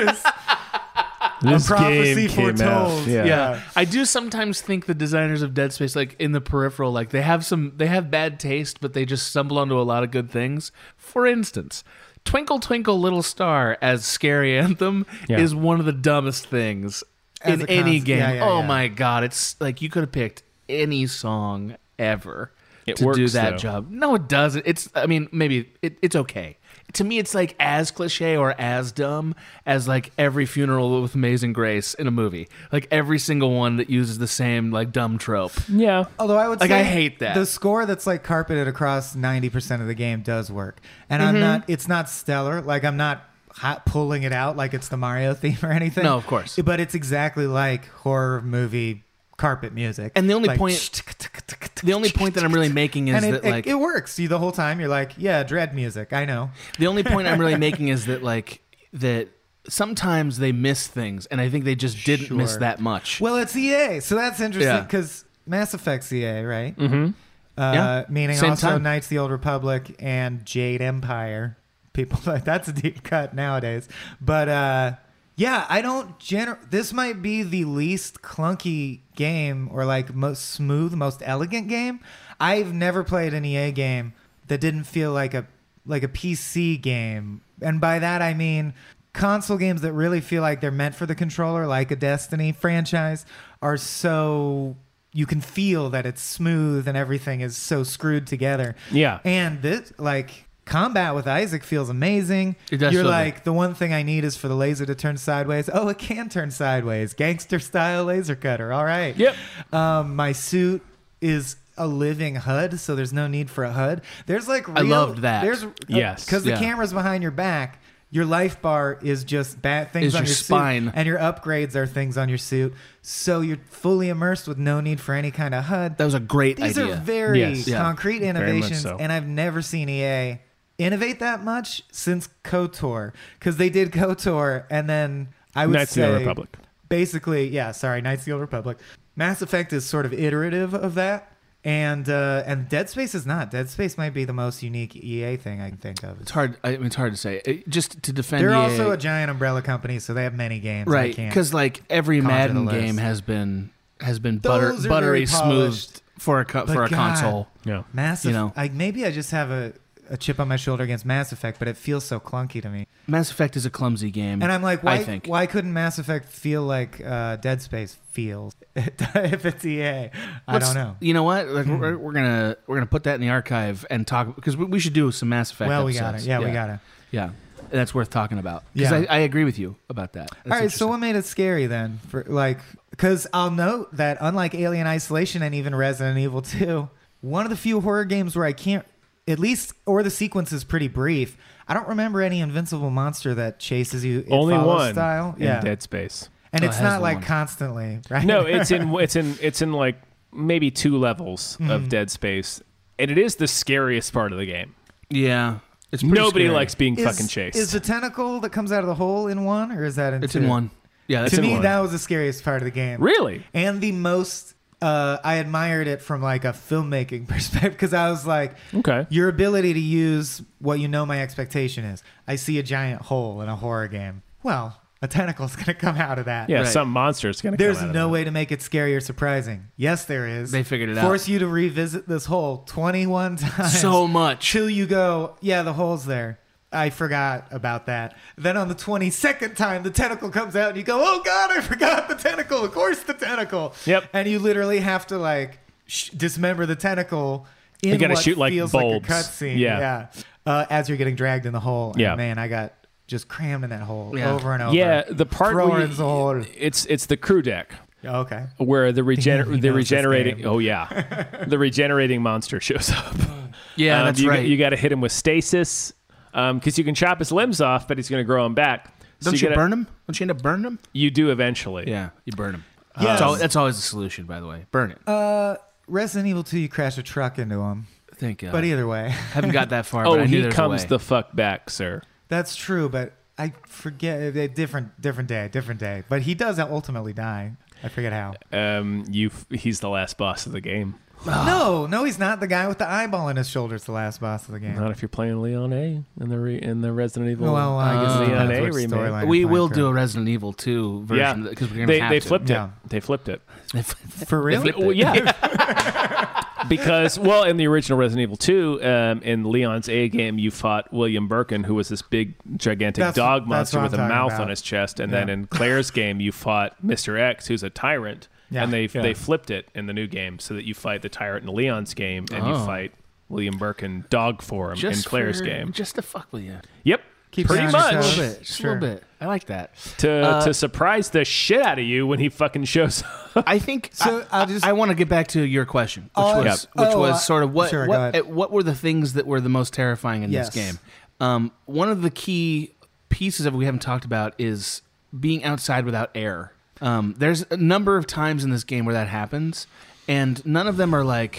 This a prophecy game came foretold. out. Yeah. Yeah. I do sometimes think the designers of Dead Space, like in the peripheral, like they have some, they have bad taste, but they just stumble onto a lot of good things. For instance, Twinkle Twinkle Little Star as scary anthem Yeah. is one of the dumbest things As in a any concept. game. Yeah, yeah, oh yeah. my god, it's like you could have picked any song ever It to do works, that though. job. No, it doesn't. It's, I mean, maybe it, it's okay. To me, it's like as cliche or as dumb as like every funeral with Amazing Grace in a movie. Like every single one that uses the same like dumb trope. Yeah. Although I would Like, say I hate that. the score that's like carpeted across ninety percent of the game does work, and I'm Mhm. not. It's not stellar. Like I'm not hot pulling it out like it's the Mario theme or anything. No, of course. But it's exactly like horror movie carpet music. And the only Like, point, The only point that I'm really making is and it, that it, like it works. You the whole time you're like, yeah, dread music. I know. The only point I'm really making is that like that sometimes they miss things, and I think they just didn't Sure. miss that much. Well, it's E A, so that's interesting Yeah. because Mass Effect's E A, right? Mm-hmm. Uh, Yeah. Meaning Same also time. Knights of the Old Republic and Jade Empire. People like that's a deep cut nowadays, but uh, yeah, I don't. Gener- this might be the least clunky game, or like most smooth, most elegant game. I've never played an E A game that didn't feel like a like a P C game, and by that I mean console games that really feel like they're meant for the controller, like a Destiny franchise, are so you can feel that it's smooth and everything is so screwed together. Yeah. And this, like, combat with Isaac feels amazing. It does You're feel like, good. the one thing I need is for the laser to turn sideways. Oh, it can turn sideways. Gangster style laser cutter. All right. Yep. Um, my suit is a living H U D, so there's no need for a H U D. There's like real, I loved that. There's Yes. because the Yeah. camera's behind your back. Your life bar is just bad things Is on your your spine. suit, and your upgrades are things on your suit. So you're fully immersed with no need for any kind of H U D. That was a great These idea. are very Yes. Yeah. concrete Very much innovations, so. and I've never seen E A innovate that much since KOTOR, because they did KOTOR, and then I would Knights of the say Old Republic. basically, yeah, sorry, Knights of the Old Republic. Mass Effect is sort of iterative of that. And uh, and Dead Space is not. Dead Space might be the most unique E A thing I can think of. It's hard. I mean, it's hard to say. It- just to defend. They're E A, also a giant umbrella company, so they have many games. I right? can't Because like every conjure the Madden list. game has been has been butter, Those are buttery very polished. smooth for a co- But for a God, console. Yeah. Mass You Eff- know. I, maybe I just have a, a chip on my shoulder against Mass Effect, but it feels so clunky to me. Mass Effect is a clumsy game, And I'm like, why? I think. Why couldn't Mass Effect feel like uh, Dead Space feels if it's E A? I Let's- don't know. You know what? Like, we're, we're gonna we're gonna put that in the archive and talk because we, we should do some Mass Effect. Well, we episodes. gotta. Yeah, we gotta. Yeah, that's worth talking about. Because Yeah. I, I agree with you about that. That's All right, so what made it scary then? For like, because I'll note that unlike Alien Isolation and even Resident Evil two, one of the few horror games where I can't, at least, or the sequence is pretty brief. I don't remember any invincible monster that chases you. It Only follows one style. in Yeah, Dead Space. and Oh, it's it has not the like one. constantly, right? No, it's in it's in it's in like maybe two levels Mm-hmm. of Dead Space, and it is the scariest part of the game. Yeah, it's pretty Nobody scary. likes being Is- fucking chased. Is the tentacle that comes out of the hole in one, or is that in It's two? in one. Yeah, that's to in me, one. that was the scariest part of the game. Really? And the most, uh, I admired it from like a filmmaking perspective because I was like, Okay. your ability to use what you know my expectation is. I see a giant hole in a horror game. Well, a tentacle's going to come out of that. Yeah, Right. some monster's gonna. There's come out no of way to make it scary or surprising. Yes, there is. They figured it out. Force you to revisit this hole twenty-one times. So much. Till you go, yeah, the hole's there. I forgot about that. Then on the twenty-second time, the tentacle comes out and you go, oh God, I forgot the tentacle. Of course the tentacle. Yep. And you literally have to like sh- dismember the tentacle in You gotta what shoot, like, feels bulbs. like a cutscene. Yeah. Yeah. Uh, as you're getting dragged in the hole. And Yeah. man, I got just crammed in that hole Yeah. over and over. Yeah, the part Throw where in you, the hole. it's it's the crew deck Oh, okay. where the He regener- knows the this regenerating. game. Oh yeah, the regenerating monster shows up. Yeah, Um, that's you, right. You got to hit him with stasis because you can chop his limbs off, but he's going to grow them back. So Don't you, gotta- burn him? Don't you end up burning him? You do eventually. Yeah, you burn him. Yes. That's, al- that's always the solution, by the way. Burn it. Uh, Resident Evil two, you crash a truck into him. Thank God. But either way. Haven't got that far. Oh, but I knew he there's a comes way. the fuck back, sir. That's true, but I forget. A different, different day, different day. But he does ultimately die. I forget how. Um, you. He's the last boss of the game. No, no, he's not. The guy with the eyeball in his shoulder is the last boss of the game. Not if you're playing Leon A in the re- in the Resident Evil. Well, I guess it Leon depends A which remake. storyline We you're will playing do a through. Resident Evil two Yeah, version because we're gonna they have they to. flipped Yeah. it. They flipped it. For real? flipped Well, it. yeah. Because, well, in the original Resident Evil two, um, in Leon's A game, you fought William Birkin, who was this big, gigantic That's- dog that's monster what with I'm a talking mouth about. on his chest. And Yeah. then in Claire's game, you fought Mister X, who's a tyrant. Yeah. And they Yeah. they flipped it in the new game so that you fight the tyrant in Leon's game and you Oh. fight William Birkin dog form Just in Claire's for- game. just to fuck with you. Yep. Keep Pretty it on your much. A toes. little bit. Just Sure. a little bit. I like that. To, Uh, to surprise the shit out of you when he fucking shows up. I think So I, I'll just- I want to get back to your question, which Oh, was yeah. which Oh, was uh, sort of what sure, go what, ahead. eh, what were the things that were the most terrifying in Yes. this game. Um, one of the key pieces of it we haven't talked about is being outside without air. Um, there's a number of times in this game where that happens, and none of them are like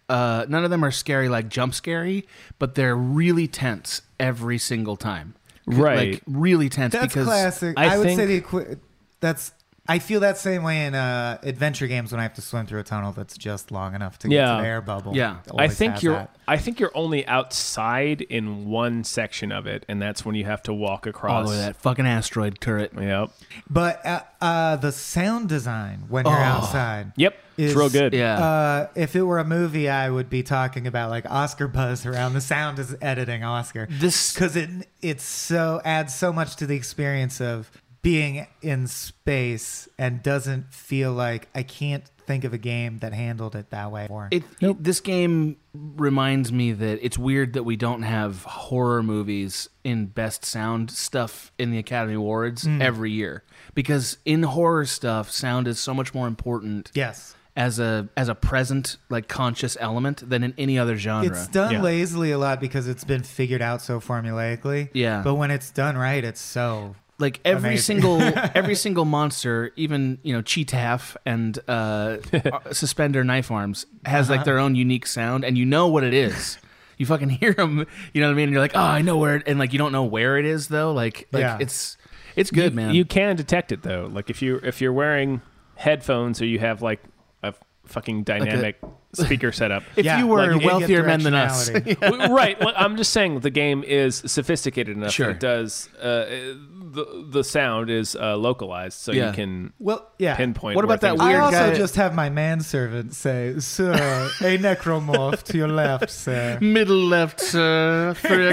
uh, none of them are scary like jump scary, but they're really tense every single time. Right. Like really tense. That's because classic. I I, would think- say the equi- that's. I feel that same way in uh, adventure games when I have to swim through a tunnel that's just long enough to get Yeah. to the air bubble. Yeah. It I always think has you're. that. I think you're only outside in one section of it, and that's when you have to walk across. all the way to that fucking asteroid turret. Yep. But uh, uh, the sound design when you're Oh. outside. Yep. Is, It's real good. Yeah. Uh, if it were a movie, I would be talking about like Oscar buzz around the sound is editing Oscar. This because it it's so adds so much to the experience of being in space and doesn't feel like I can't think of a game that handled it that way. Before. It, this game reminds me that it's weird that we don't have horror movies in best sound stuff in the Academy Awards Mm. every year, because in horror stuff, sound is so much more important. Yes. As a as a present, like conscious element than in any other genre. It's done Yeah. lazily a lot because it's been figured out so formulaically. Yeah. But when it's done right, it's so Like every amazing. single every single monster, even you know Cheetaf and uh, Suspender Knife Arms, has like Uh-huh. their own unique sound, and you know what it is. You fucking hear them, you know what I mean? And you're like, oh, I know where, it, and like you don't know where it is though. Like, like Yeah. it's it's good, you, man. You can detect it though. Like if you if you're wearing headphones or you have like a fucking dynamic speaker setup. If you were Like, you can get wealthier men than us. directionality. Right. Well, I'm just saying the game is sophisticated enough Sure. that it does uh, the the sound is uh, localized, so Yeah. you can well, yeah. pinpoint. What where about that things I weird are. also guy- just have my manservant say, "Sir, a necromorph to your left, sir." Middle left, sir.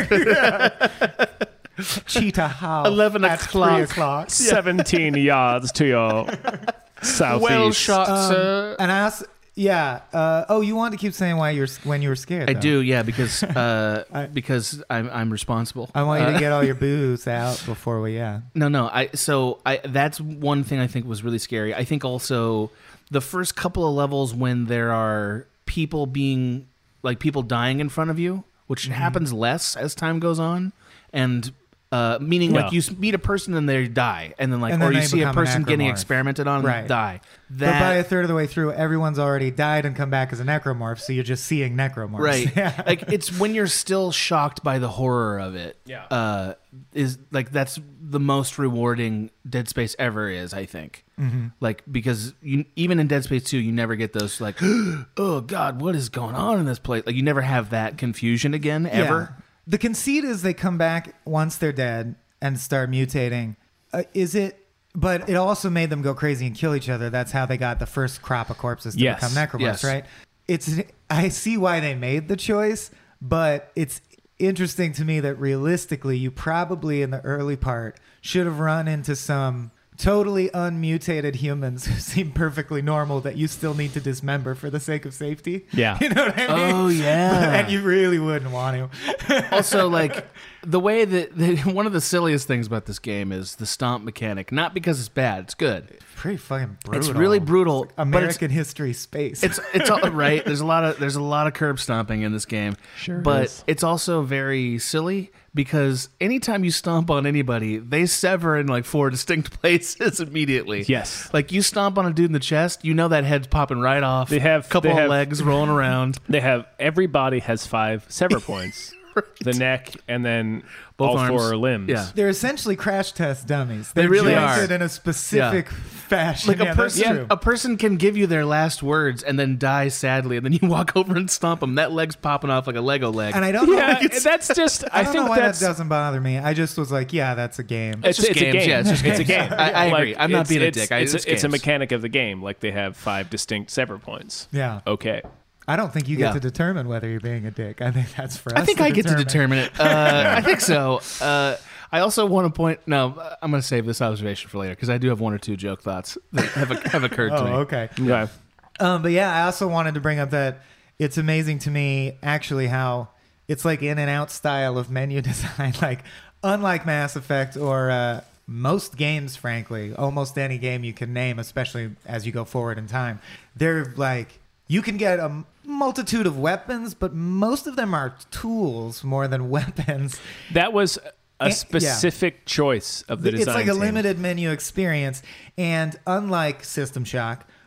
Cheetah house. Eleven at o'clock. Three o'clock. seventeen yards to your southeast. Well shot, Um, sir. And I also, yeah. Uh, oh, you wanted to keep saying why you're when you were scared. I though. do, yeah, because uh, because I'm I'm responsible. I want you Uh, to get all your booze out before we. Yeah. No, no. I so I that's one thing I think was really scary. I think also the first couple of levels when there are people being like people dying in front of you, which Mm-hmm. happens less as time goes on, and uh, meaning Yeah. like you s- meet a person and they die, and then like And then or you they see a become an person getting necromorph. experimented on Right. and die. But by a That third of the way through, everyone's already died and come back as a necromorph, so you're just seeing necromorphs. right, Yeah. like it's when you're still shocked by the horror of it. Yeah. uh, is like that's the most rewarding Dead Space ever is. I think. Mhm. Like because you even in Dead Space two, you never get those like, oh God, what is going on in this place? Like you never have that confusion again ever. Yeah. The conceit is they come back once they're dead and start mutating. Uh, is it? But it also made them go crazy and kill each other. That's how they got the first crop of corpses to Yes. become necromorphs, Yes. right? It's. I see why they made the choice, but it's interesting to me that realistically, you probably in the early part should have run into some totally unmutated humans who seem perfectly normal that you still need to dismember for the sake of safety. Yeah. You know what I mean? Oh, yeah. And you really wouldn't want to. Also, like the way that, that one of the silliest things about this game is the stomp mechanic. Not because it's bad; it's good. Pretty fucking brutal. It's really brutal. It's like but American history space. It's it's all right. There's a lot of there's a lot of curb stomping in this game. Sure but is. it's also very silly because anytime you stomp on anybody, they sever in like four distinct places immediately. Yes. Like you stomp on a dude in the chest, you know that head's popping right off. They have- a couple they of have- legs rolling around. They have every body has five sever points. The neck and then Both all arms. four limbs. Yeah. They're essentially crash test dummies. They They're really jointed are. in a specific fashion. Like Yeah, a that's person, true. a person can give you their last words and then die sadly, and then you walk over and stomp them. That leg's popping off like a Lego leg. And I don't know. Yeah, why it's- that's just. I, I don't think know why that's. that doesn't bother me. I just was like, yeah, that's a game. It's, just it's games, a game. yeah, it's just It's a games. game. I- I agree. I'm not it's- being a it's- dick. I- It's, it's a, it's a games. mechanic of the game. Like they have five distinct sever points. Yeah. Okay. I don't think you get Yeah. to determine whether you're being a dick. I think that's for us. I think to I get to determine it. Uh, I think so. Uh, I also want to point. No, I'm going to save this observation for later because I do have one or two joke thoughts that have, have occurred to Oh, me. okay. Yeah. Um, but yeah, I also wanted to bring up that it's amazing to me actually how it's like in and out style of menu design. Like unlike Mass Effect or uh, most games, frankly, almost any game you can name, especially as you go forward in time, they're like you can get a multitude of weapons, but most of them are tools more than weapons. That was a And- yeah. specific choice of the design It's like a team. limited menu experience, and unlike System Shock,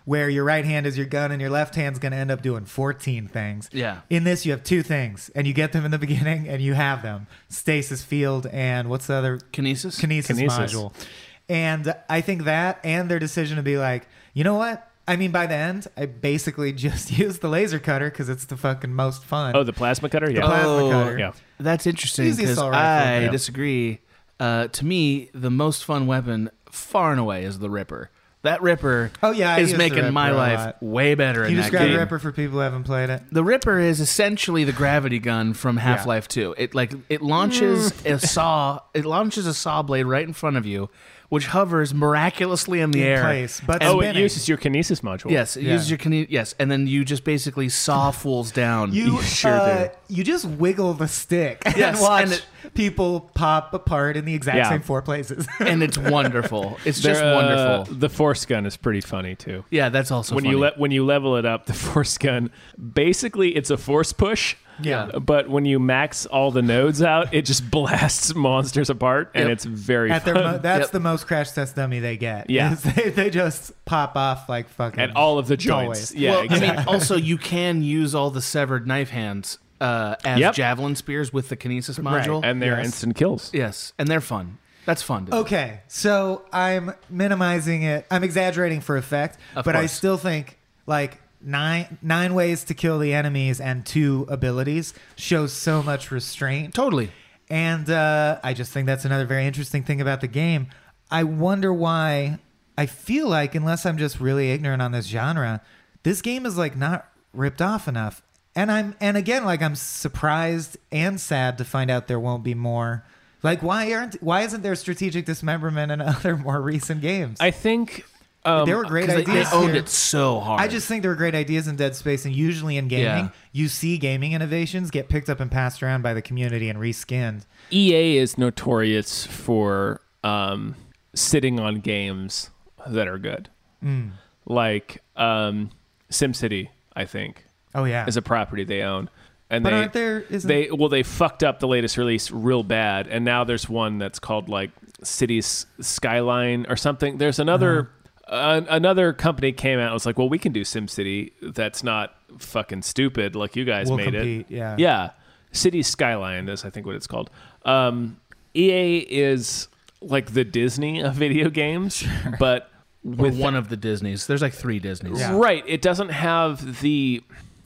where your right hand is your gun and your left hand's going to end up doing fourteen things. Yeah. In this, you have two things, and you get them in the beginning, and you have them. Stasis field and what's the other? Kinesis? Kinesis, Kinesis. module. And I think that and their decision to be like, you know what? I mean, by the end, I basically just used the laser cutter because it's the fucking most fun. Oh, the plasma cutter? Yeah. The plasma Oh, cutter. Yeah. That's interesting Easiest because assault rifle. I Yeah. disagree. Uh, to me, the most fun weapon, far and away, is the Ripper. That Ripper Oh, yeah, I is use the making my Ripper a life lot. way better Can in you that describe game. Ripper for people who haven't played it? The Ripper is essentially the gravity gun from Half-Life two. It like it launches Mm. a saw. It launches a saw blade right in front of you, which hovers miraculously in the In air. place, but Oh, it spinning. uses your kinesis module. Yes, it Yeah. uses your kine- yes, and then you just basically saw fools down. You sure uh, do. You just wiggle the stick and Yes, watch and it- people pop apart in the exact Yeah. same four places. and it's wonderful. It's just They're, uh, wonderful. The force gun is pretty funny too. Yeah, that's also when funny. you le- when you level it up, the force gun basically it's a force push. Yeah. But when you max all the nodes out, it just blasts monsters apart, and Yep. it's very At their fun. mo- that's Yep. the most crash test dummy they get. Yeah. is They, they just pop off like fucking At all of the joints. toys. Yeah, well, exactly. I mean, also you can use all the severed knife hands uh, as Yep. javelin spears with the kinesis Right. module. and they're Yes. instant kills. Yes, and they're fun. That's fun. To do. Okay, so I'm minimizing it. I'm exaggerating for effect, Of but I course. still think like nine nine ways to kill the enemies and two abilities shows so much restraint. Totally. And uh, I just think that's another very interesting thing about the game. I wonder why. I feel like, unless I'm just really ignorant on this genre, this game is like not ripped off enough. And I'm and again, like I'm surprised and sad to find out there won't be more. Like, why aren't why isn't there strategic dismemberment in other more recent games? I think um, there were great 'Cause they, ideas. they owned here. it so hard. I just think there were great ideas in Dead Space, and usually in gaming, Yeah. you see gaming innovations get picked up and passed around by the community and reskinned. E A is notorious for um, sitting on games that are good, Mm. like um, SimCity. I think. Oh yeah, is a property they own. And But they, aren't there- isn't- they well they fucked up the latest release real bad, and now there's one that's called like Cities Skyline or something. There's another uh, another company came out and was like, well, we can do SimCity that's not fucking stupid like you guys We'll made compete, it. yeah. yeah. Cities Skyline is I think what it's called. Um, E A is like the Disney of video games, but Or with one of the Disneys. There's like three Disneys. right. It doesn't have the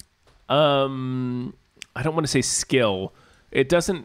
um I don't want to say skill. It doesn't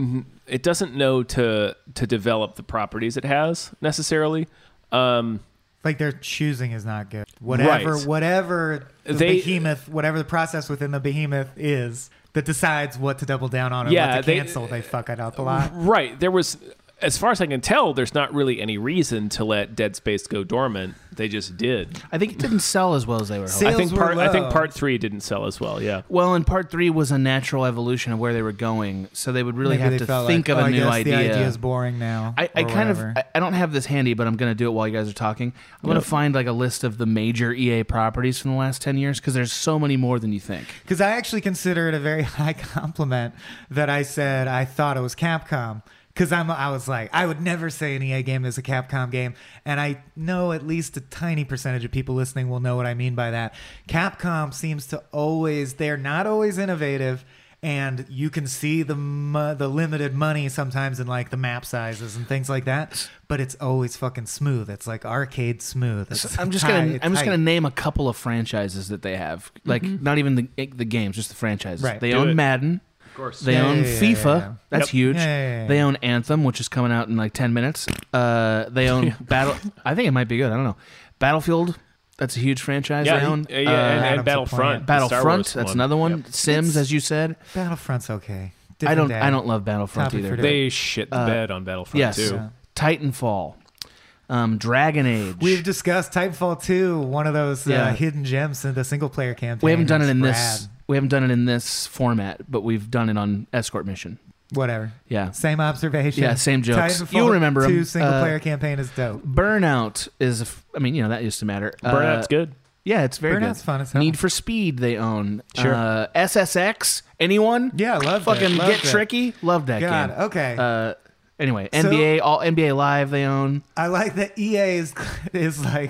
it doesn't know to to develop the properties it has necessarily. Um Like their choosing is not good. Whatever, Right. whatever the They- behemoth, whatever the process within the behemoth is that decides what to double down on and Yeah, what to they- cancel, they, fuck it up a lot. Right. There was as far as I can tell, there's not really any reason to let Dead Space go dormant. They just did. I think it didn't sell as well as they were hoping. I think part I think part three didn't sell as well, yeah. Well, and part three was a natural evolution of where they were going, so they would really Maybe have they to felt think like, of oh, a I new guess idea. The idea is boring now. I, I or kind whatever. of I, I don't have this handy, but I'm going to do it while you guys are talking. I'm going Yep. to find like a list of the major E A properties from the last ten years because there's so many more than you think. Because I actually consider it a very high compliment that I said I thought it was Capcom. Because I'm, I was like, I would never say an E A game is a Capcom game, and I know at least a tiny percentage of people listening will know what I mean by that. Capcom seems to always, they're not always innovative, and you can see the mo- the limited money sometimes in like the map sizes and things like that, but it's always fucking smooth. It's like arcade smooth. It's I'm just tight- gonna I'm just tight. gonna name a couple of franchises that they have, like Mhm. not even the the games, just the franchises. Right. They Do own it. Madden. Of course. They Yeah, own yeah, yeah, FIFA. yeah, yeah. That's Yep. huge. Yeah, yeah, yeah, They yeah. own Anthem, which is coming out in like ten minutes. Uh, they own Battle. I think it might be good. I don't know. Battlefield. That's a huge franchise. Yeah, they own. yeah, and- Uh, and Adam's Battlefront, the Star Battlefront. Wars That's one. another one. Yep. Sims, It's- as you said. Battlefront's okay. I Different don't. day. I don't love Battlefront Topic either. for They shit the Uh, bed on Battlefront yes. too. Yeah. Titanfall. Um, Dragon Age. We've discussed Titanfall two, one of those Yeah. uh, hidden gems in the single player campaign. we haven't done it It's in rad. this. We haven't done it in this format, but we've done it on Escort Mission. Whatever. Yeah. Same observation. Yeah, same jokes. Titanfall You'll remember 'em. two single Uh, player campaign is dope. Burnout is. a f- I mean, you know that used to matter. Burnout's Uh, good. Yeah, it's very Burnout's good. fun as hell. Need for Speed they own. Sure. Uh, S S X. Anyone? Yeah, loved Fucking it. Loved Get it. Tricky. Love that God, game. okay. Uh, anyway, So- N B A. All N B A Live they own. I like that E A is is like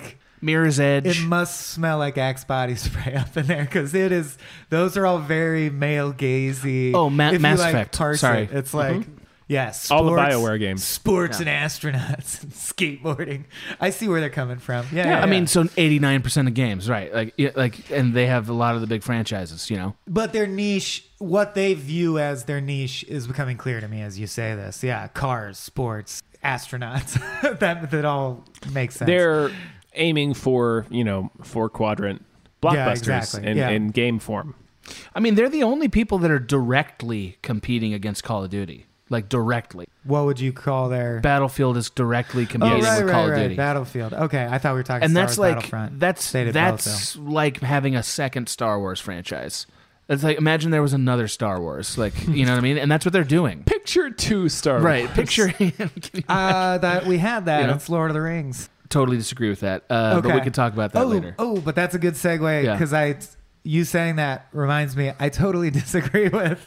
Mirror's Edge. It must smell like Axe body spray up in there because it is. Those are all very male gazy. Oh, Ma- if Mass you, like, Effect. parse Sorry. it, it's like. Mhm. Yeah, sports, all the BioWare games. Sports Yeah. and astronauts and skateboarding. I see where they're coming from. Yeah, Yeah, yeah, I yeah. mean, so eighty-nine percent of games, right? Like, yeah, like, and they have a lot of the big franchises, you know. But their niche, what they view as their niche, is becoming clear to me as you say this. Yeah, cars, sports, astronauts. that that all makes sense. They're aiming for, you know, four quadrant blockbusters Yeah, exactly. in, Yeah. in game form. I mean, they're the only people that are directly competing against Call of Duty, like directly. What would you call their Battlefield is directly Oh, competing right, with right, Call right. of Duty. Battlefield. Okay, I thought we were talking. And Star that's Wars like Battlefront. that's They did that's like having a second Star Wars franchise. It's like imagine there was another Star Wars, like you know what I mean, and that's what they're doing. Picture two Star Wars. Right, picture. uh, that we had that. You know? It's Lord of the Rings. Totally disagree with that, uh, but we could talk about that oh, later. Oh, but that's a good segue Yeah. because I, you saying that reminds me. I totally disagree with.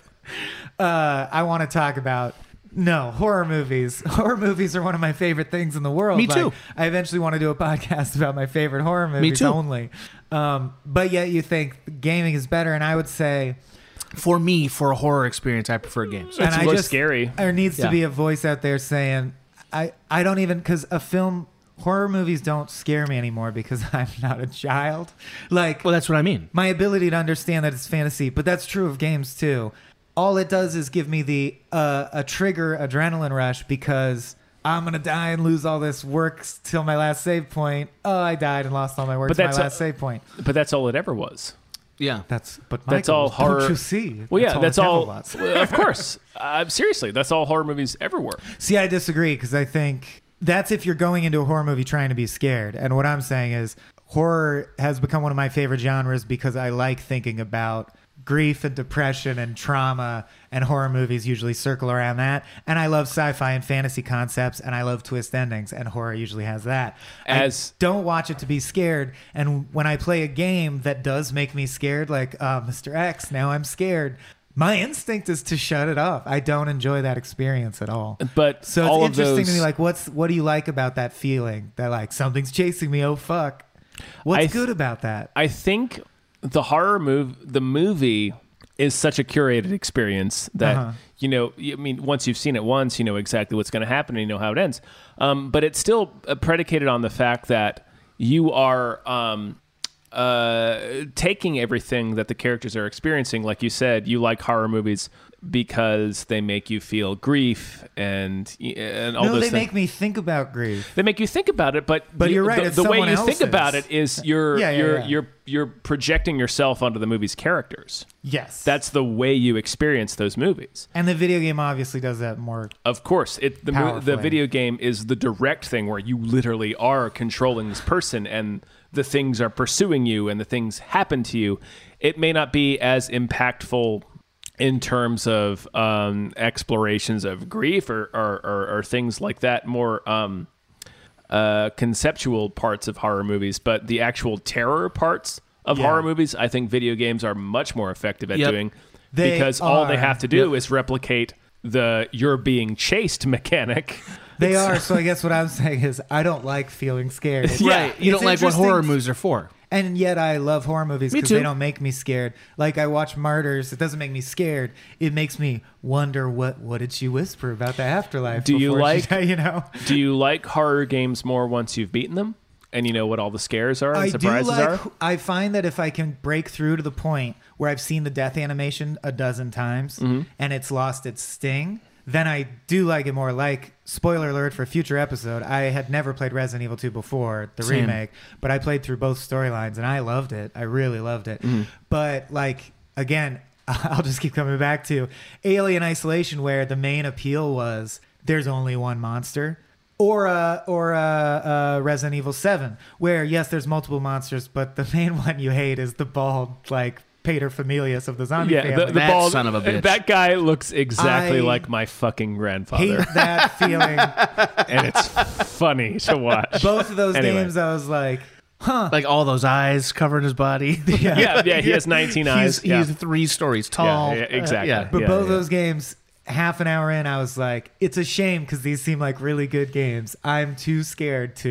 Uh, I want to talk about no horror movies. Horror movies are one of my favorite things in the world. Me Like, too. I eventually want to do a podcast about my favorite horror movies too. only. Um, but yet you think gaming is better, and I would say. For me, for a horror experience, I prefer games. And I just, scary. There needs Yeah. to be a voice out there saying, I, I don't even, because a film, horror movies don't scare me anymore because I'm not a child. Like, well, that's what I mean. My ability to understand that it's fantasy, but that's true of games too. All it does is give me the uh, a trigger adrenaline rush because I'm gonna die and lose all this work till my last save point. Oh, I died and lost all my work But to my that's last a- save point. But that's all it ever was. Yeah, that's but that's Michael, all horror. Don't you see? Well, yeah, that's it all. never was. Well, of course, uh, seriously, that's all horror movies ever were. See, I disagree because I think that's if you're going into a horror movie trying to be scared. And what I'm saying is horror has become one of my favorite genres because I like thinking about grief and depression and trauma, and horror movies usually circle around that. And I love sci-fi and fantasy concepts, and I love twist endings, and horror usually has that. As- I don't watch it to be scared, and when I play a game that does make me scared, like uh, Mister X, now I'm scared. My instinct is to shut it off. I don't enjoy that experience at all. But So all it's of interesting those, to me, like, what's what do you like about that feeling that like something's chasing me? Oh fuck! What's I th- good about that? I think the horror move, the movie, is such a curated experience that Uh-huh. you know. I mean, once you've seen it once, you know exactly what's going to happen and you know how it ends. Um, but it's still uh, predicated on the fact that you are um, uh, taking everything that the characters are experiencing. Like you said, you like horror movies because they make you feel grief and and all no, those they things. make me think about grief. They make you think about it, but But the, you're right, The, it's the way someone you think else's. about it is you're Yeah, yeah, you're yeah. you're you're projecting yourself onto the movie's characters. Yes, That's the way you experience those movies. and the video game obviously does that more. Of course, it the mo- the Powerfully. video game is the direct thing where you literally are controlling this person and the things are pursuing you and the things happen to you. It may not be as impactful in terms of um, explorations of grief or, or, or, or things like that, more um, uh, conceptual parts of horror movies, but the actual terror parts of Yeah. horror movies, I think video games are much more effective at Yep. doing They because all they are. have to do Yep. is replicate the you're being chased mechanic. They are. So I guess what I'm saying is I don't like feeling scared. Yeah. Right. You It's don't like what horror interesting- movies are for. And yet I love horror movies Me because too. they don't make me scared. Like I watch Martyrs, it doesn't make me scared. It makes me wonder what what did she whisper about the afterlife? Do you before like she, you know? Do you like horror games more once you've beaten them and you know what all the scares are and I do surprises like. are? I find that if I can break through to the point where I've seen the death animation a dozen times Mm-hmm. and it's lost its sting, then I do like it more. Like spoiler alert for a future episode, I had never played Resident Evil two before the Same. remake, but I played through both storylines and I loved it. I really loved it. Mm-hmm. But like again, I'll just keep coming back to Alien Isolation, where the main appeal was there's only one monster. Or uh, or uh, uh, Resident Evil seven, where yes, there's multiple monsters, but the main one you hate is the bald, like paterfamilias of the zombie Yeah, family. the, the That bald son of a bitch. That guy looks exactly I like my fucking grandfather, hate that feeling. and it's funny to watch. Both of those Anyway. games, I was like, huh. Like all those eyes covering his body. Yeah, yeah, he has nineteen eyes. He's, Yeah. he's three stories tall. Yeah, yeah, exactly. Uh, yeah. But Yeah, both of yeah. those games, half an hour in, I was like, it's a shame because these seem like really good games. I'm too scared to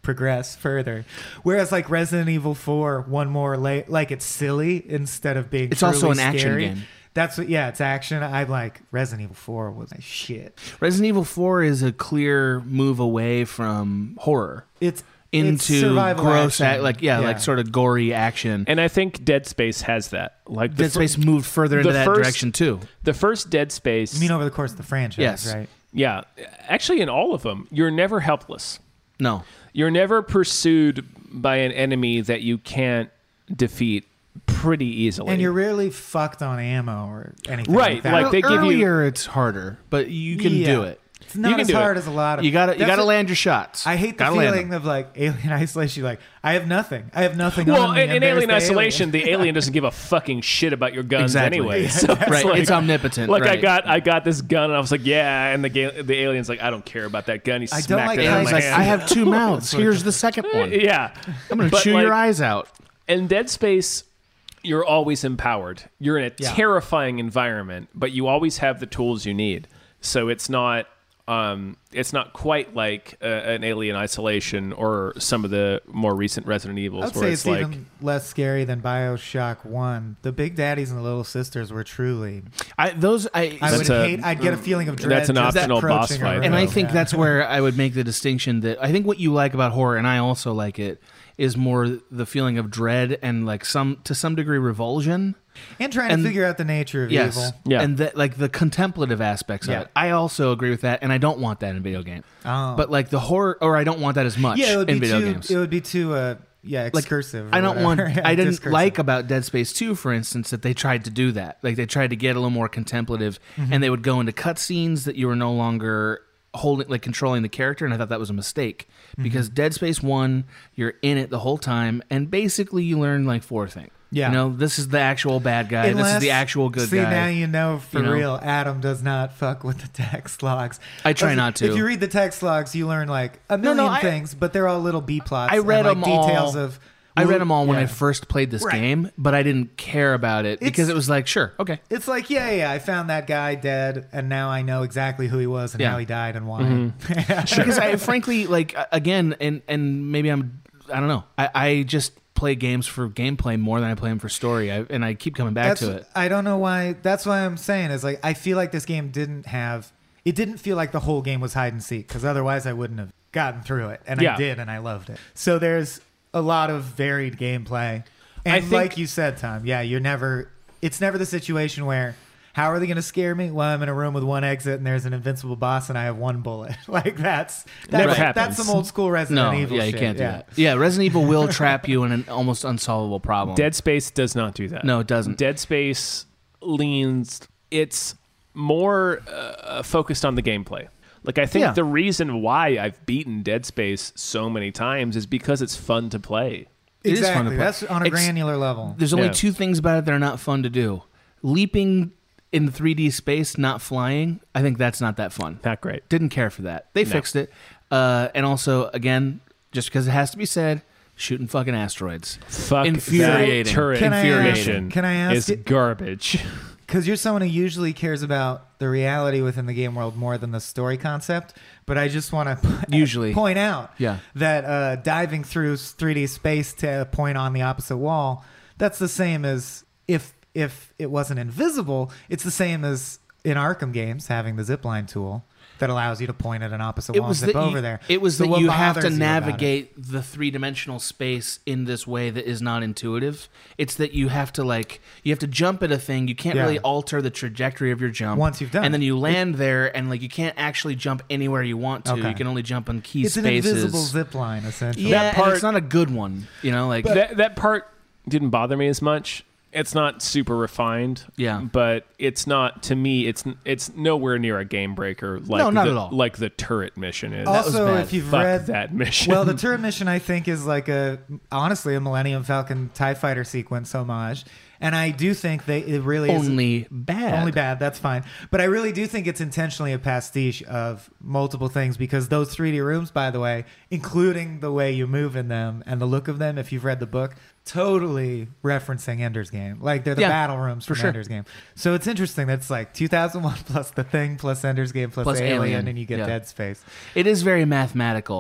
progress further. Whereas like Resident Evil four, one more late, like it's silly instead of being. It's also truly an action scary. game. That's what. Yeah, it's action. I'm like Resident Evil four was my shit. Resident Evil four is a clear move away from horror. It's into it's survival gross, action. ac- like yeah, Yeah. like sort of gory action. And I think Dead Space has that. Like the Dead fir- Space moved further into the that first- direction too. The first Dead Space. You mean over the course of the franchise, Yes. right? Yeah, actually, in all of them, you're never helpless. No, you're never pursued by an enemy that you can't defeat pretty easily. And you're rarely fucked on ammo or anything. Right, like, that. like they give you- Earlier, it's harder, but you can Yeah. do it. It's not You can as do it. hard as a lot of. You gotta, you That's gotta what- land your shots. I hate the Gotta land feeling them. of like Alien Isolation. Like I have nothing. I have nothing. Well, on me, in, and in there's Alien the Isolation, alien. the alien doesn't give a fucking shit about your guns Exactly. anyway. Yeah, So it's right, like- it's omnipotent, Like I right. got, I got this gun, and I was like, yeah, and the ga- the alien's like, I don't care about that gun. He I don't smacked like it how out of He's my like, hand. I have two mouths. Here's the second one. Yeah, I'm gonna But, chew like, your eyes out. In Dead Space, you're always empowered. You're in a Yeah. terrifying environment, but you always have the tools you need. So it's not um, it's not quite like uh, an Alien Isolation or some of the more recent Resident Evils, I'd where say it's, it's like even less scary than Bioshock One. The Big Daddies and the Little Sisters were truly. I those I I would That's a- hate. I'd get a feeling of dread. that's an just optional boss approaching a fight, room. And I think Yeah. that's where I would make the distinction that I think what you like about horror, and I also like it, is more the feeling of dread and like some to some degree revulsion. and trying and- to figure out the nature of Yes, evil. Yeah. and that like the contemplative aspects Yeah. of it. I also agree with that, and I don't want that in video game. Oh. But like the horror, or I don't want that as much Yeah, it would in be video too. games. It would be too. Uh, yeah, Like, excursive. or I don't want. whatever. I didn't Discursive. like about Dead Space two, for instance, that they tried to do that. Like they tried to get a little more contemplative, Mm-hmm. and they would go into cutscenes that you were no longer holding, like controlling the character, and I thought that was a mistake Mm-hmm. because Dead Space one, you're in it the whole time, and basically you learn like four things. Yeah. you know, this is the actual bad guy. this is Unless- the actual good see, guy. now you know for You know? real. Adam does not fuck with the text logs. I try If- not to. If you read the text logs, you learn like a No, million no, I- things, but they're all little B plots. I read and, like, them all. details of. I read them all when Yeah. I first played this Right. game, but I didn't care about it because It's- it was like, sure, okay. It's like, yeah, yeah, I found that guy dead, and now I know exactly who he was and Yeah. how he died and why. Mm-hmm. Because I frankly like uh, again, and and maybe I'm I don't know. I, I just play games for gameplay more than I play them for story, I, and I keep coming back That's, to it. I don't know why. That's why I'm saying is like I feel like this game didn't have. It didn't feel like the whole game was hide and seek because otherwise I wouldn't have gotten through it, and Yeah. I did, and I loved it. So there's a lot of varied gameplay, and I think- like you said, Tom, yeah, you're never. It's never the situation where. How are they going to scare me? Well, I'm in a room with one exit and there's an invincible boss and I have one bullet. Like that's that's, Never that's happens. some old school Resident No, Evil yeah, you shit. can't do yeah. that. Yeah, Resident Evil will trap you in an almost unsolvable problem. Dead Space does not do that. No, it doesn't. Dead Space leans. It's more uh, focused on the gameplay. Like I think Yeah. the reason why I've beaten Dead Space so many times is because it's fun to play. It is Exactly. fun to play. That's on a Ex- granular level. There's only Yeah. two things about it that are not fun to do: leaping in three D space, not flying. I think that's not that fun. Not great. Didn't care for that. They No. fixed it, uh, and also again, just because it has to be said, shooting fucking asteroids. Fuck Infuriating. that turret Can I ask- infuriation. can I ask is it- garbage. Because you're someone who usually cares about the reality within the game world more than the story concept. But I just want to Usually. point out Yeah. that uh, diving through three D space to a point on the opposite wall, that's the same as if if it wasn't invisible, it's the same as in Arkham games having the zipline tool that allows you to point at an opposite It wall was and that zip you, over there. It was So that what you have to bothers you about it? navigate the three dimensional space in this way that is not intuitive. It's that you have to like you have to jump at a thing. You can't Yeah. really alter the trajectory of your jump Once you've done and then it. you land there, and like you can't actually jump anywhere you want to. Okay. You can only jump on key It's spaces. an invisible zip line, essentially. Yeah, That and part- it's not a good one. You know, like that that part didn't bother me as much. It's not super refined. Yeah. but it's not to me. It's it's nowhere near a game breaker. Like No, not the, at all. Like the turret mission is. Also, bad. if you've Fuck read that mission. Well, the turret mission I think is like a honestly a Millennium Falcon TIE Fighter sequence homage, and I do think they it really is only bad. only bad. That's fine, but I really do think it's intentionally a pastiche of multiple things because those three D rooms, by the way, including the way you move in them and the look of them, if you've read the book, totally referencing Ender's Game. Like they're the Yeah, battle rooms for from sure. Ender's Game. So it's interesting. That's like two thousand one plus The Thing plus Ender's Game plus, Plus Alien, Alien, and you get yeah. Dead Space. It is very mathematical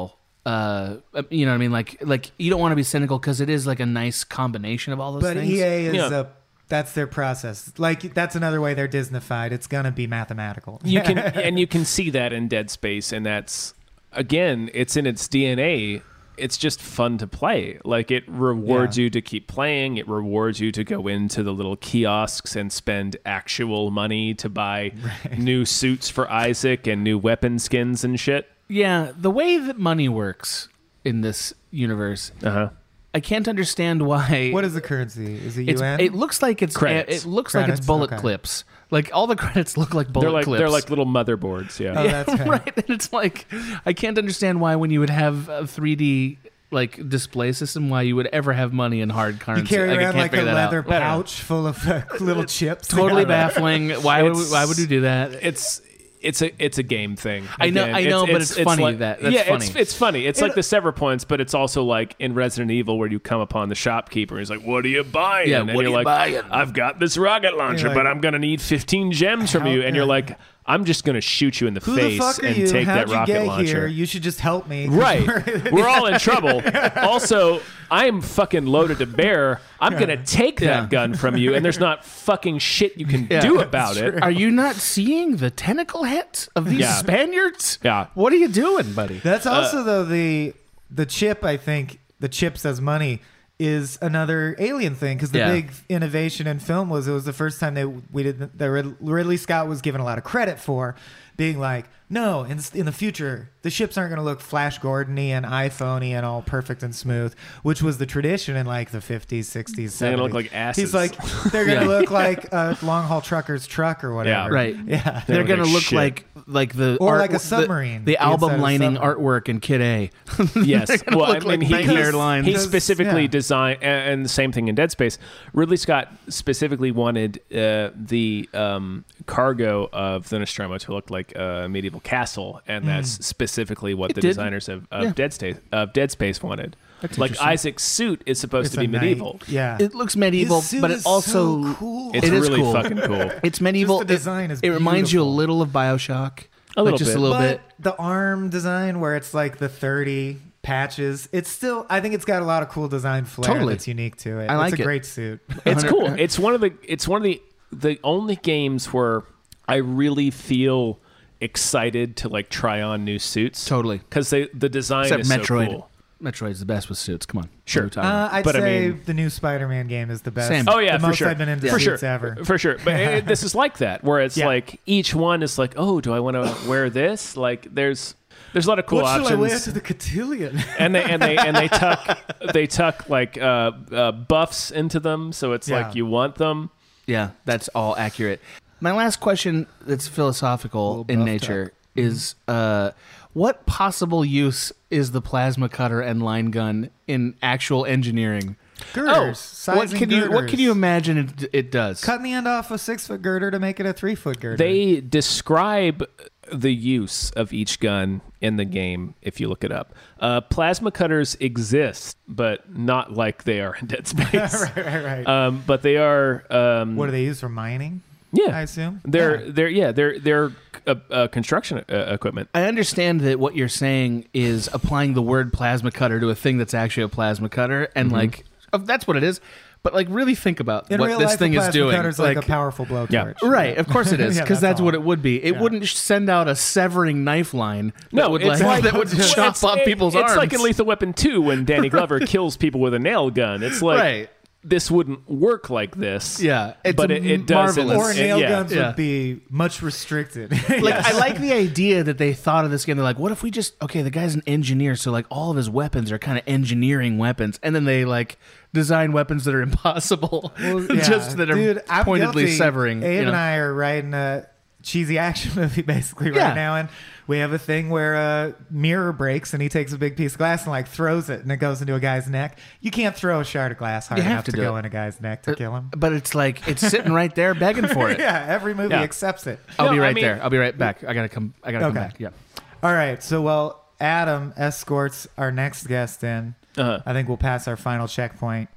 Uh, you know what I mean? Like, like you don't want to be cynical because it is like a nice combination of all those but things. E A is Yeah. a that's their process. Like that's another way they're Disneyfied. It's gonna be mathematical. You can and you can see that in Dead Space, and that's again, it's in its D N A. It's just fun to play. Like it rewards Yeah. you to keep playing. It rewards you to go into the little kiosks and spend actual money to buy Right. new suits for Isaac and new weapon skins and shit. Yeah, the way that money works in this universe, uh-huh. I can't understand why. What is the currency? Is it It's, U N? it looks like it's Credits. it looks like Credits? it's bullet Okay. clips. Like all the credits look like bullet They're like clips. they're like little motherboards. Yeah. Oh, Yeah, that's kind right. And it's like I can't understand why when you would have a three D like display system, why you would ever have money in hard You currency. carry Like, I around can't like a figure that out. leather pouch full of uh, little chips. Totally Yeah. baffling. Why would we, It's- why would we do that? It's it's a it's a game thing. I know- I know, but it's funny like, that- that's yeah, funny. it's it's funny. It's like the sever points, but it's also like in Resident Evil where you come upon the shopkeeper. He's like, "What are you buying?" Yeah, and what are you're you like, buying? "I've got this rocket launcher, You're but like, I'm gonna need fifteen gems from how- you." And you're yeah. like, "I'm just gonna shoot you in the Who face the fuck are and you? take How'd that you rocket get launcher." here? You should just help me. 'cause Right. we're- We're all in trouble. Also, I'm fucking loaded to bear. I'm going to take Yeah. that gun from you, and there's not fucking shit you can Yeah. do about it. Are you not seeing the tentacle hits of these Yeah. Spaniards? Yeah. What are you doing, buddy? That's also though the the chip. I think the chips as money is another Alien thing because the Yeah. big innovation in film was it was the first time that we did that Rid- Ridley Scott was given a lot of credit for being like, no, in in the future the ships aren't going to look Flash Gordon-y and iPhone-y and all perfect and smooth, which was the tradition in like the fifties, sixties, They're seventies. gonna look like asses. He's like, they're going to Yeah. look like a long haul trucker's truck or whatever. Right. Yeah. They're look going to like look shit. like like the Or art- like a the- submarine, The, the inside album of a lining submarine. artwork in Kid A. Yes. They're gonna Well, I look mean, like he, nightmare he, lines. he Because- specifically yeah. designed, and, and the same thing in Dead Space. Ridley Scott specifically wanted uh, the um, cargo of the Nostromo to look like a medieval castle, and that's specifically what It the did. designers of, of Yeah. Dead Space of Dead Space wanted. That's Like interesting. Isaac's suit is supposed It's to be a knight. medieval. Yeah. It looks medieval, His suit but it is also so cool. It's it is really cool. fucking cool. It's medieval. Just the design is it, it reminds you a beautiful. little of BioShock. A Like little just bit. a little but bit. the arm design where it's like the thirty patches, it's still I think it's got a lot of cool design flair Totally. that's unique to it. I like it's a it. great suit. It's cool. It's one of the it's one of the the only games where I really feel excited to like try on new suits. Totally. Because they the design Except is Metroid. so cool. Metroid's the best with suits. Come on. Sure. What are we talking Uh, about? I'd But I say mean- the new Spider-Man game is the best. Same. Oh yeah, the for most sure. I've been into for suits sure. ever. For sure. But it, this is like that, where it's Yeah. like each one is like, oh, do I want to wear this? Like, there's there's a lot of cool what options. shall I wear to the cotillion? and they and they and they tuck they tuck like uh, uh, buffs into them, so it's Yeah. like you want them. Yeah, that's all accurate. My last question that's philosophical Little in buff nature is uh, what possible use is the plasma cutter and line gun in actual engineering? Girders. Oh, what sizing can you what girders. can you imagine it, it does? Cutting the end off a six-foot girder to make it a three-foot girder. They describe the use of each gun in the game if you look it up. Uh, plasma cutters exist, but not like they are in Dead Space. right, right, right. Um, but they are. Um, what do they use for mining? Yeah, I assume they're Yeah. they're yeah they're they're uh, uh, construction uh, equipment. I understand that what you're saying is applying the word plasma cutter to a thing that's actually a plasma cutter, and Mm-hmm. like oh, that's what it is. But like, really think about In what real this life, thing a is plasma doing. cutter's like, a powerful blowtorch. Yeah. Right, of course it is, Yeah, because that's, all. what it would be. It Yeah. wouldn't sh- send out a severing knife line that No, would it's like, like, that would chop it's, off it- people's it's arms. like in Lethal Weapon two when Danny Glover kills people with a nail gun. It's like Right. this wouldn't work like this. Yeah, it's but it, it does. in- marvelous. Or it- nail yeah. guns Yeah. would be much restricted. Like, I like the idea that they thought of this game. They're like, what if we just okay? The guy's an engineer, so like all of his weapons are kind of engineering weapons, and then they like design weapons that are impossible, Well, yeah. just that are Dude, I'm pointedly guilty. severing. Abe you know? and I are writing a cheesy action movie basically right Yeah. now, and we have a thing where a mirror breaks and he takes a big piece of glass and like throws it and it goes into a guy's neck. You can't throw a shard of glass hard You have enough to to, do go it. in a guy's neck to kill him. But it's like it's sitting right there, begging for it. Yeah, every movie Yeah. accepts it. I'll No, be I right mean- there. I'll be right back. I gotta come. I gotta come Okay. back. Yeah. All right, so while Adam escorts our next guest in, Uh-huh. I think we'll pass our final checkpoint.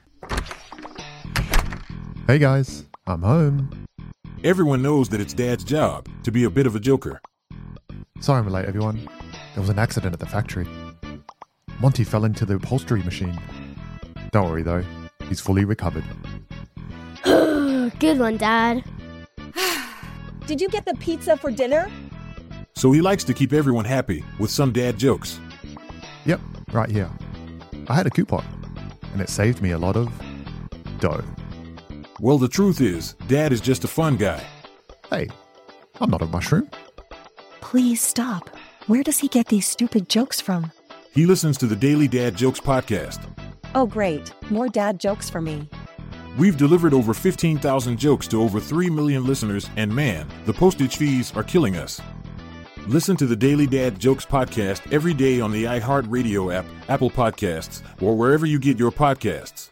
Hey guys, I'm home. Everyone knows that it's Dad's job to be a bit of a joker. Sorry I'm late, everyone. There was an accident at the factory. Monty fell into the upholstery machine. Don't worry though, he's fully recovered. Good one, Dad. Did you get the pizza for dinner? So he likes to keep everyone happy with some dad jokes. Yep, right here. I had a coupon, and it saved me a lot of dough. Well, the truth is, Dad is just a fun guy. Hey, I'm not a mushroom. Please stop. Where does he get these stupid jokes from? He listens to the Daily Dad Jokes podcast. Oh, great. More dad jokes for me. We've delivered over fifteen thousand jokes to over three million listeners, and man, the postage fees are killing us. Listen to the Daily Dad Jokes podcast every day on the iHeartRadio app, Apple Podcasts, or wherever you get your podcasts.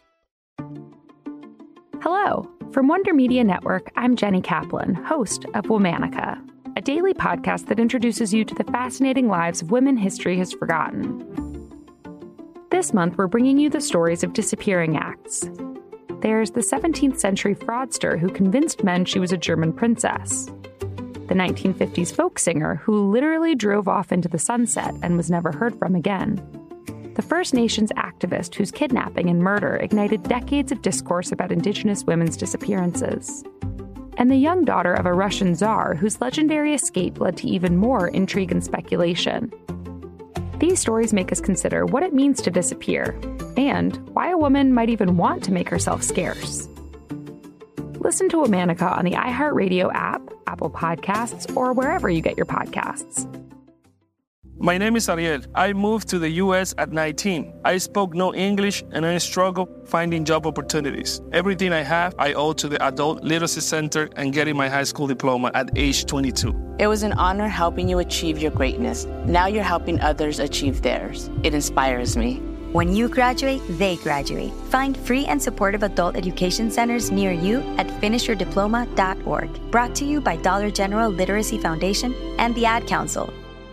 Hello. From Wonder Media Network, I'm Jenny Kaplan, host of Womanica, a daily podcast that introduces you to the fascinating lives of women history has forgotten. This month, we're bringing you the stories of disappearing acts. There's the seventeenth century fraudster who convinced men she was a German princess. The nineteen fifties folk singer who literally drove off into the sunset and was never heard from again. The First Nations activist whose kidnapping and murder ignited decades of discourse about Indigenous women's disappearances. And the young daughter of a Russian czar whose legendary escape led to even more intrigue and speculation. These stories make us consider what it means to disappear, and why a woman might even want to make herself scarce. Listen to Womanica on the iHeartRadio app, Apple Podcasts, or wherever you get your podcasts. My name is Ariel. I moved to the U S at nineteen. I spoke no English and I struggled finding job opportunities. Everything I have, I owe to the Adult Literacy Center and getting my high school diploma at age twenty-two. It was an honor helping you achieve your greatness. Now you're helping others achieve theirs. It inspires me. When you graduate, they graduate. Find free and supportive adult education centers near you at finish your diploma dot org. Brought to you by Dollar General Literacy Foundation and the Ad Council.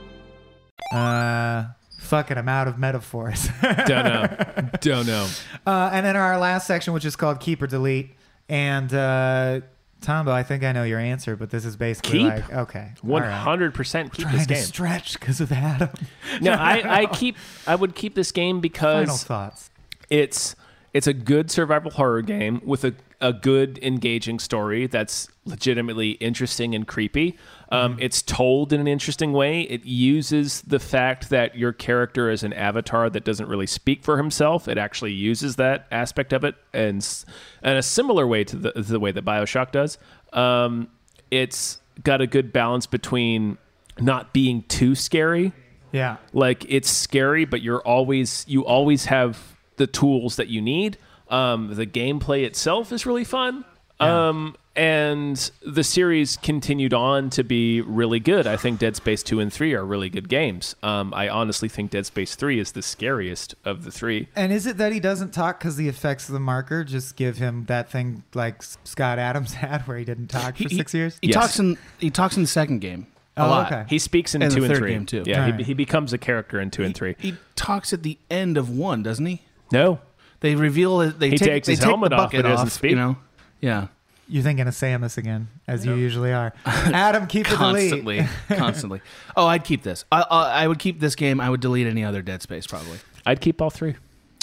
Uh, fucking, I'm out of metaphors. Don't know. Don't know. Uh, and then our last section, which is called Keep or Delete. And uh, Tombo, I think I know your answer, but this is basically Keep? like, okay. one hundred percent keep Trying this to game. stretch because of Adam. No, I, I keep. I would keep this game because Final thoughts. It's it's a good survival horror game with a a good engaging story that's legitimately interesting and creepy. Um, mm-hmm. It's told in an interesting way. It uses the fact that your character is an avatar that doesn't really speak for himself. It actually uses that aspect of it, and in a similar way to the, the way that BioShock does. Um, it's got a good balance between not being too scary. Yeah. Like, it's scary, but you're always you always have the tools that you need. Um, the gameplay itself is really fun. Yeah. Um, and the series continued on to be really good. I think Dead Space two and three are really good games. Um, I honestly think Dead Space three is the scariest of the three. And is it that he doesn't talk because the effects of the marker just give him that thing like Scott Adams had where he didn't talk for He- six years? He talks in he talks in the second game a Oh, lot. okay. He speaks in And two the and third three. game too. Yeah, Alright. he, he becomes a character in two and three. He talks at the end of one, doesn't he? No. They reveal it. They He take, takes they his take helmet the off, bucket but doesn't off, speak. You know, yeah. You're thinking of Samus again, as you usually are. Adam, keep it constantly, constantly. Oh, I'd keep this. I, I I would keep this game. I would delete any other Dead Space probably. I'd keep all three.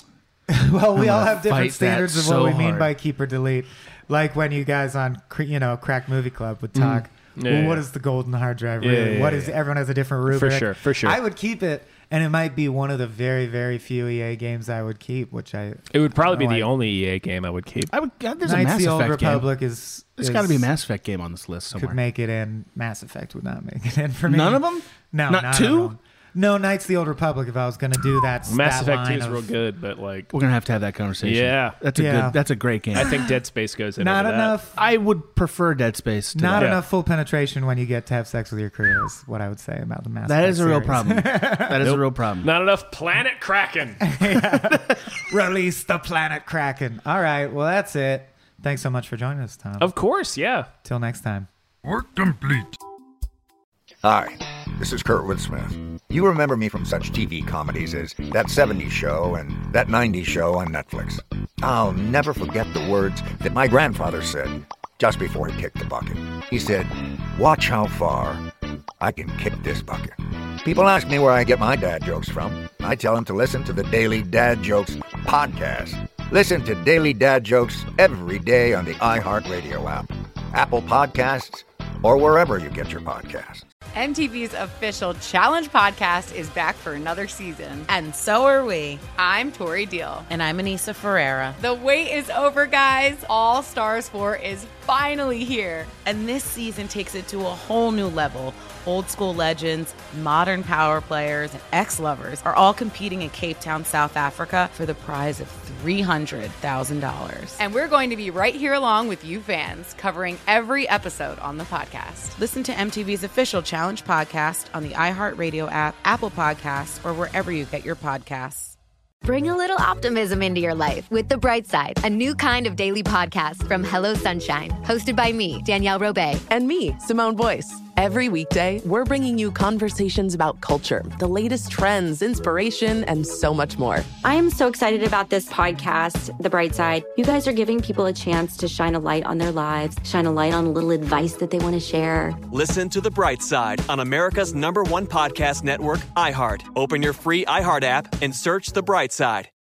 Well, we I'm all gonna have different fight that standards of so what we mean hard. by keep or delete. Like when you guys on, cr- you know, Crack Movie Club would talk. Mm. Yeah, well, yeah, what yeah. is the golden hard drive? Yeah, Really? yeah, What yeah, is? yeah. Everyone has a different For rubric. sure, for sure. I would keep it, and it might be one of the very, very few E A games I would keep. Which I. It would probably be no, the I- only E A game I would keep. I would. uh, There's a Knights Mass of the Old Effect game. Republic is. There's is- got to be a Mass Effect game on this list somewhere. Could make it in. Mass Effect would not make it in for me. None of them? No, Not none two? of them. No, Knights of the Old Republic. If I was going to do that, Mass that Effect two line is of- real good, but like We're gonna have to have that conversation. Yeah. that's a Yeah. good. That's a great game. I think Dead Space goes in. Not over that. enough. I would prefer Dead Space. To Not that. enough full penetration when you get to have sex with your crew is what I would say about the Mass That Effect is a real series. problem. That is Nope. a real problem. Not enough planet cracking. Release the planet Kraken. All right, well that's it. Thanks so much for joining us, Tom. Of course, yeah. Till next time. Work complete. Hi, this is Kurtwood Smith. You remember me from such T V comedies as That seventies Show and That nineties Show on Netflix. I'll never forget the words that my grandfather said just before he kicked the bucket. He said, "Watch how far I can kick this bucket." People ask me where I get my dad jokes from. I tell them to listen to the Daily Dad Jokes podcast. Listen to Daily Dad Jokes every day on the iHeartRadio app, Apple Podcasts, or wherever you get your podcasts. M T V's official Challenge podcast is back for another season. And so are we. I'm Tori Deal. And I'm Anissa Ferreira. The wait is over, guys. All Stars four is finally here. And this season takes it to a whole new level. Old school legends, modern power players, and ex-lovers are all competing in Cape Town, South Africa for the prize of three hundred thousand dollars. And we're going to be right here along with you fans, covering every episode on the podcast. Listen to M T V's official Challenge podcast on the iHeartRadio app, Apple Podcasts, or wherever you get your podcasts. Bring a little optimism into your life with The Bright Side, a new kind of daily podcast from Hello Sunshine, hosted by me, Danielle Robay. And me, Simone Boyce. Every weekday, we're bringing you conversations about culture, the latest trends, inspiration, and so much more. I am so excited about this podcast, The Bright Side. You guys are giving people a chance to shine a light on their lives, shine a light on a little advice that they want to share. Listen to The Bright Side on America's number one podcast network, iHeart. Open your free iHeart app and search The Bright Side.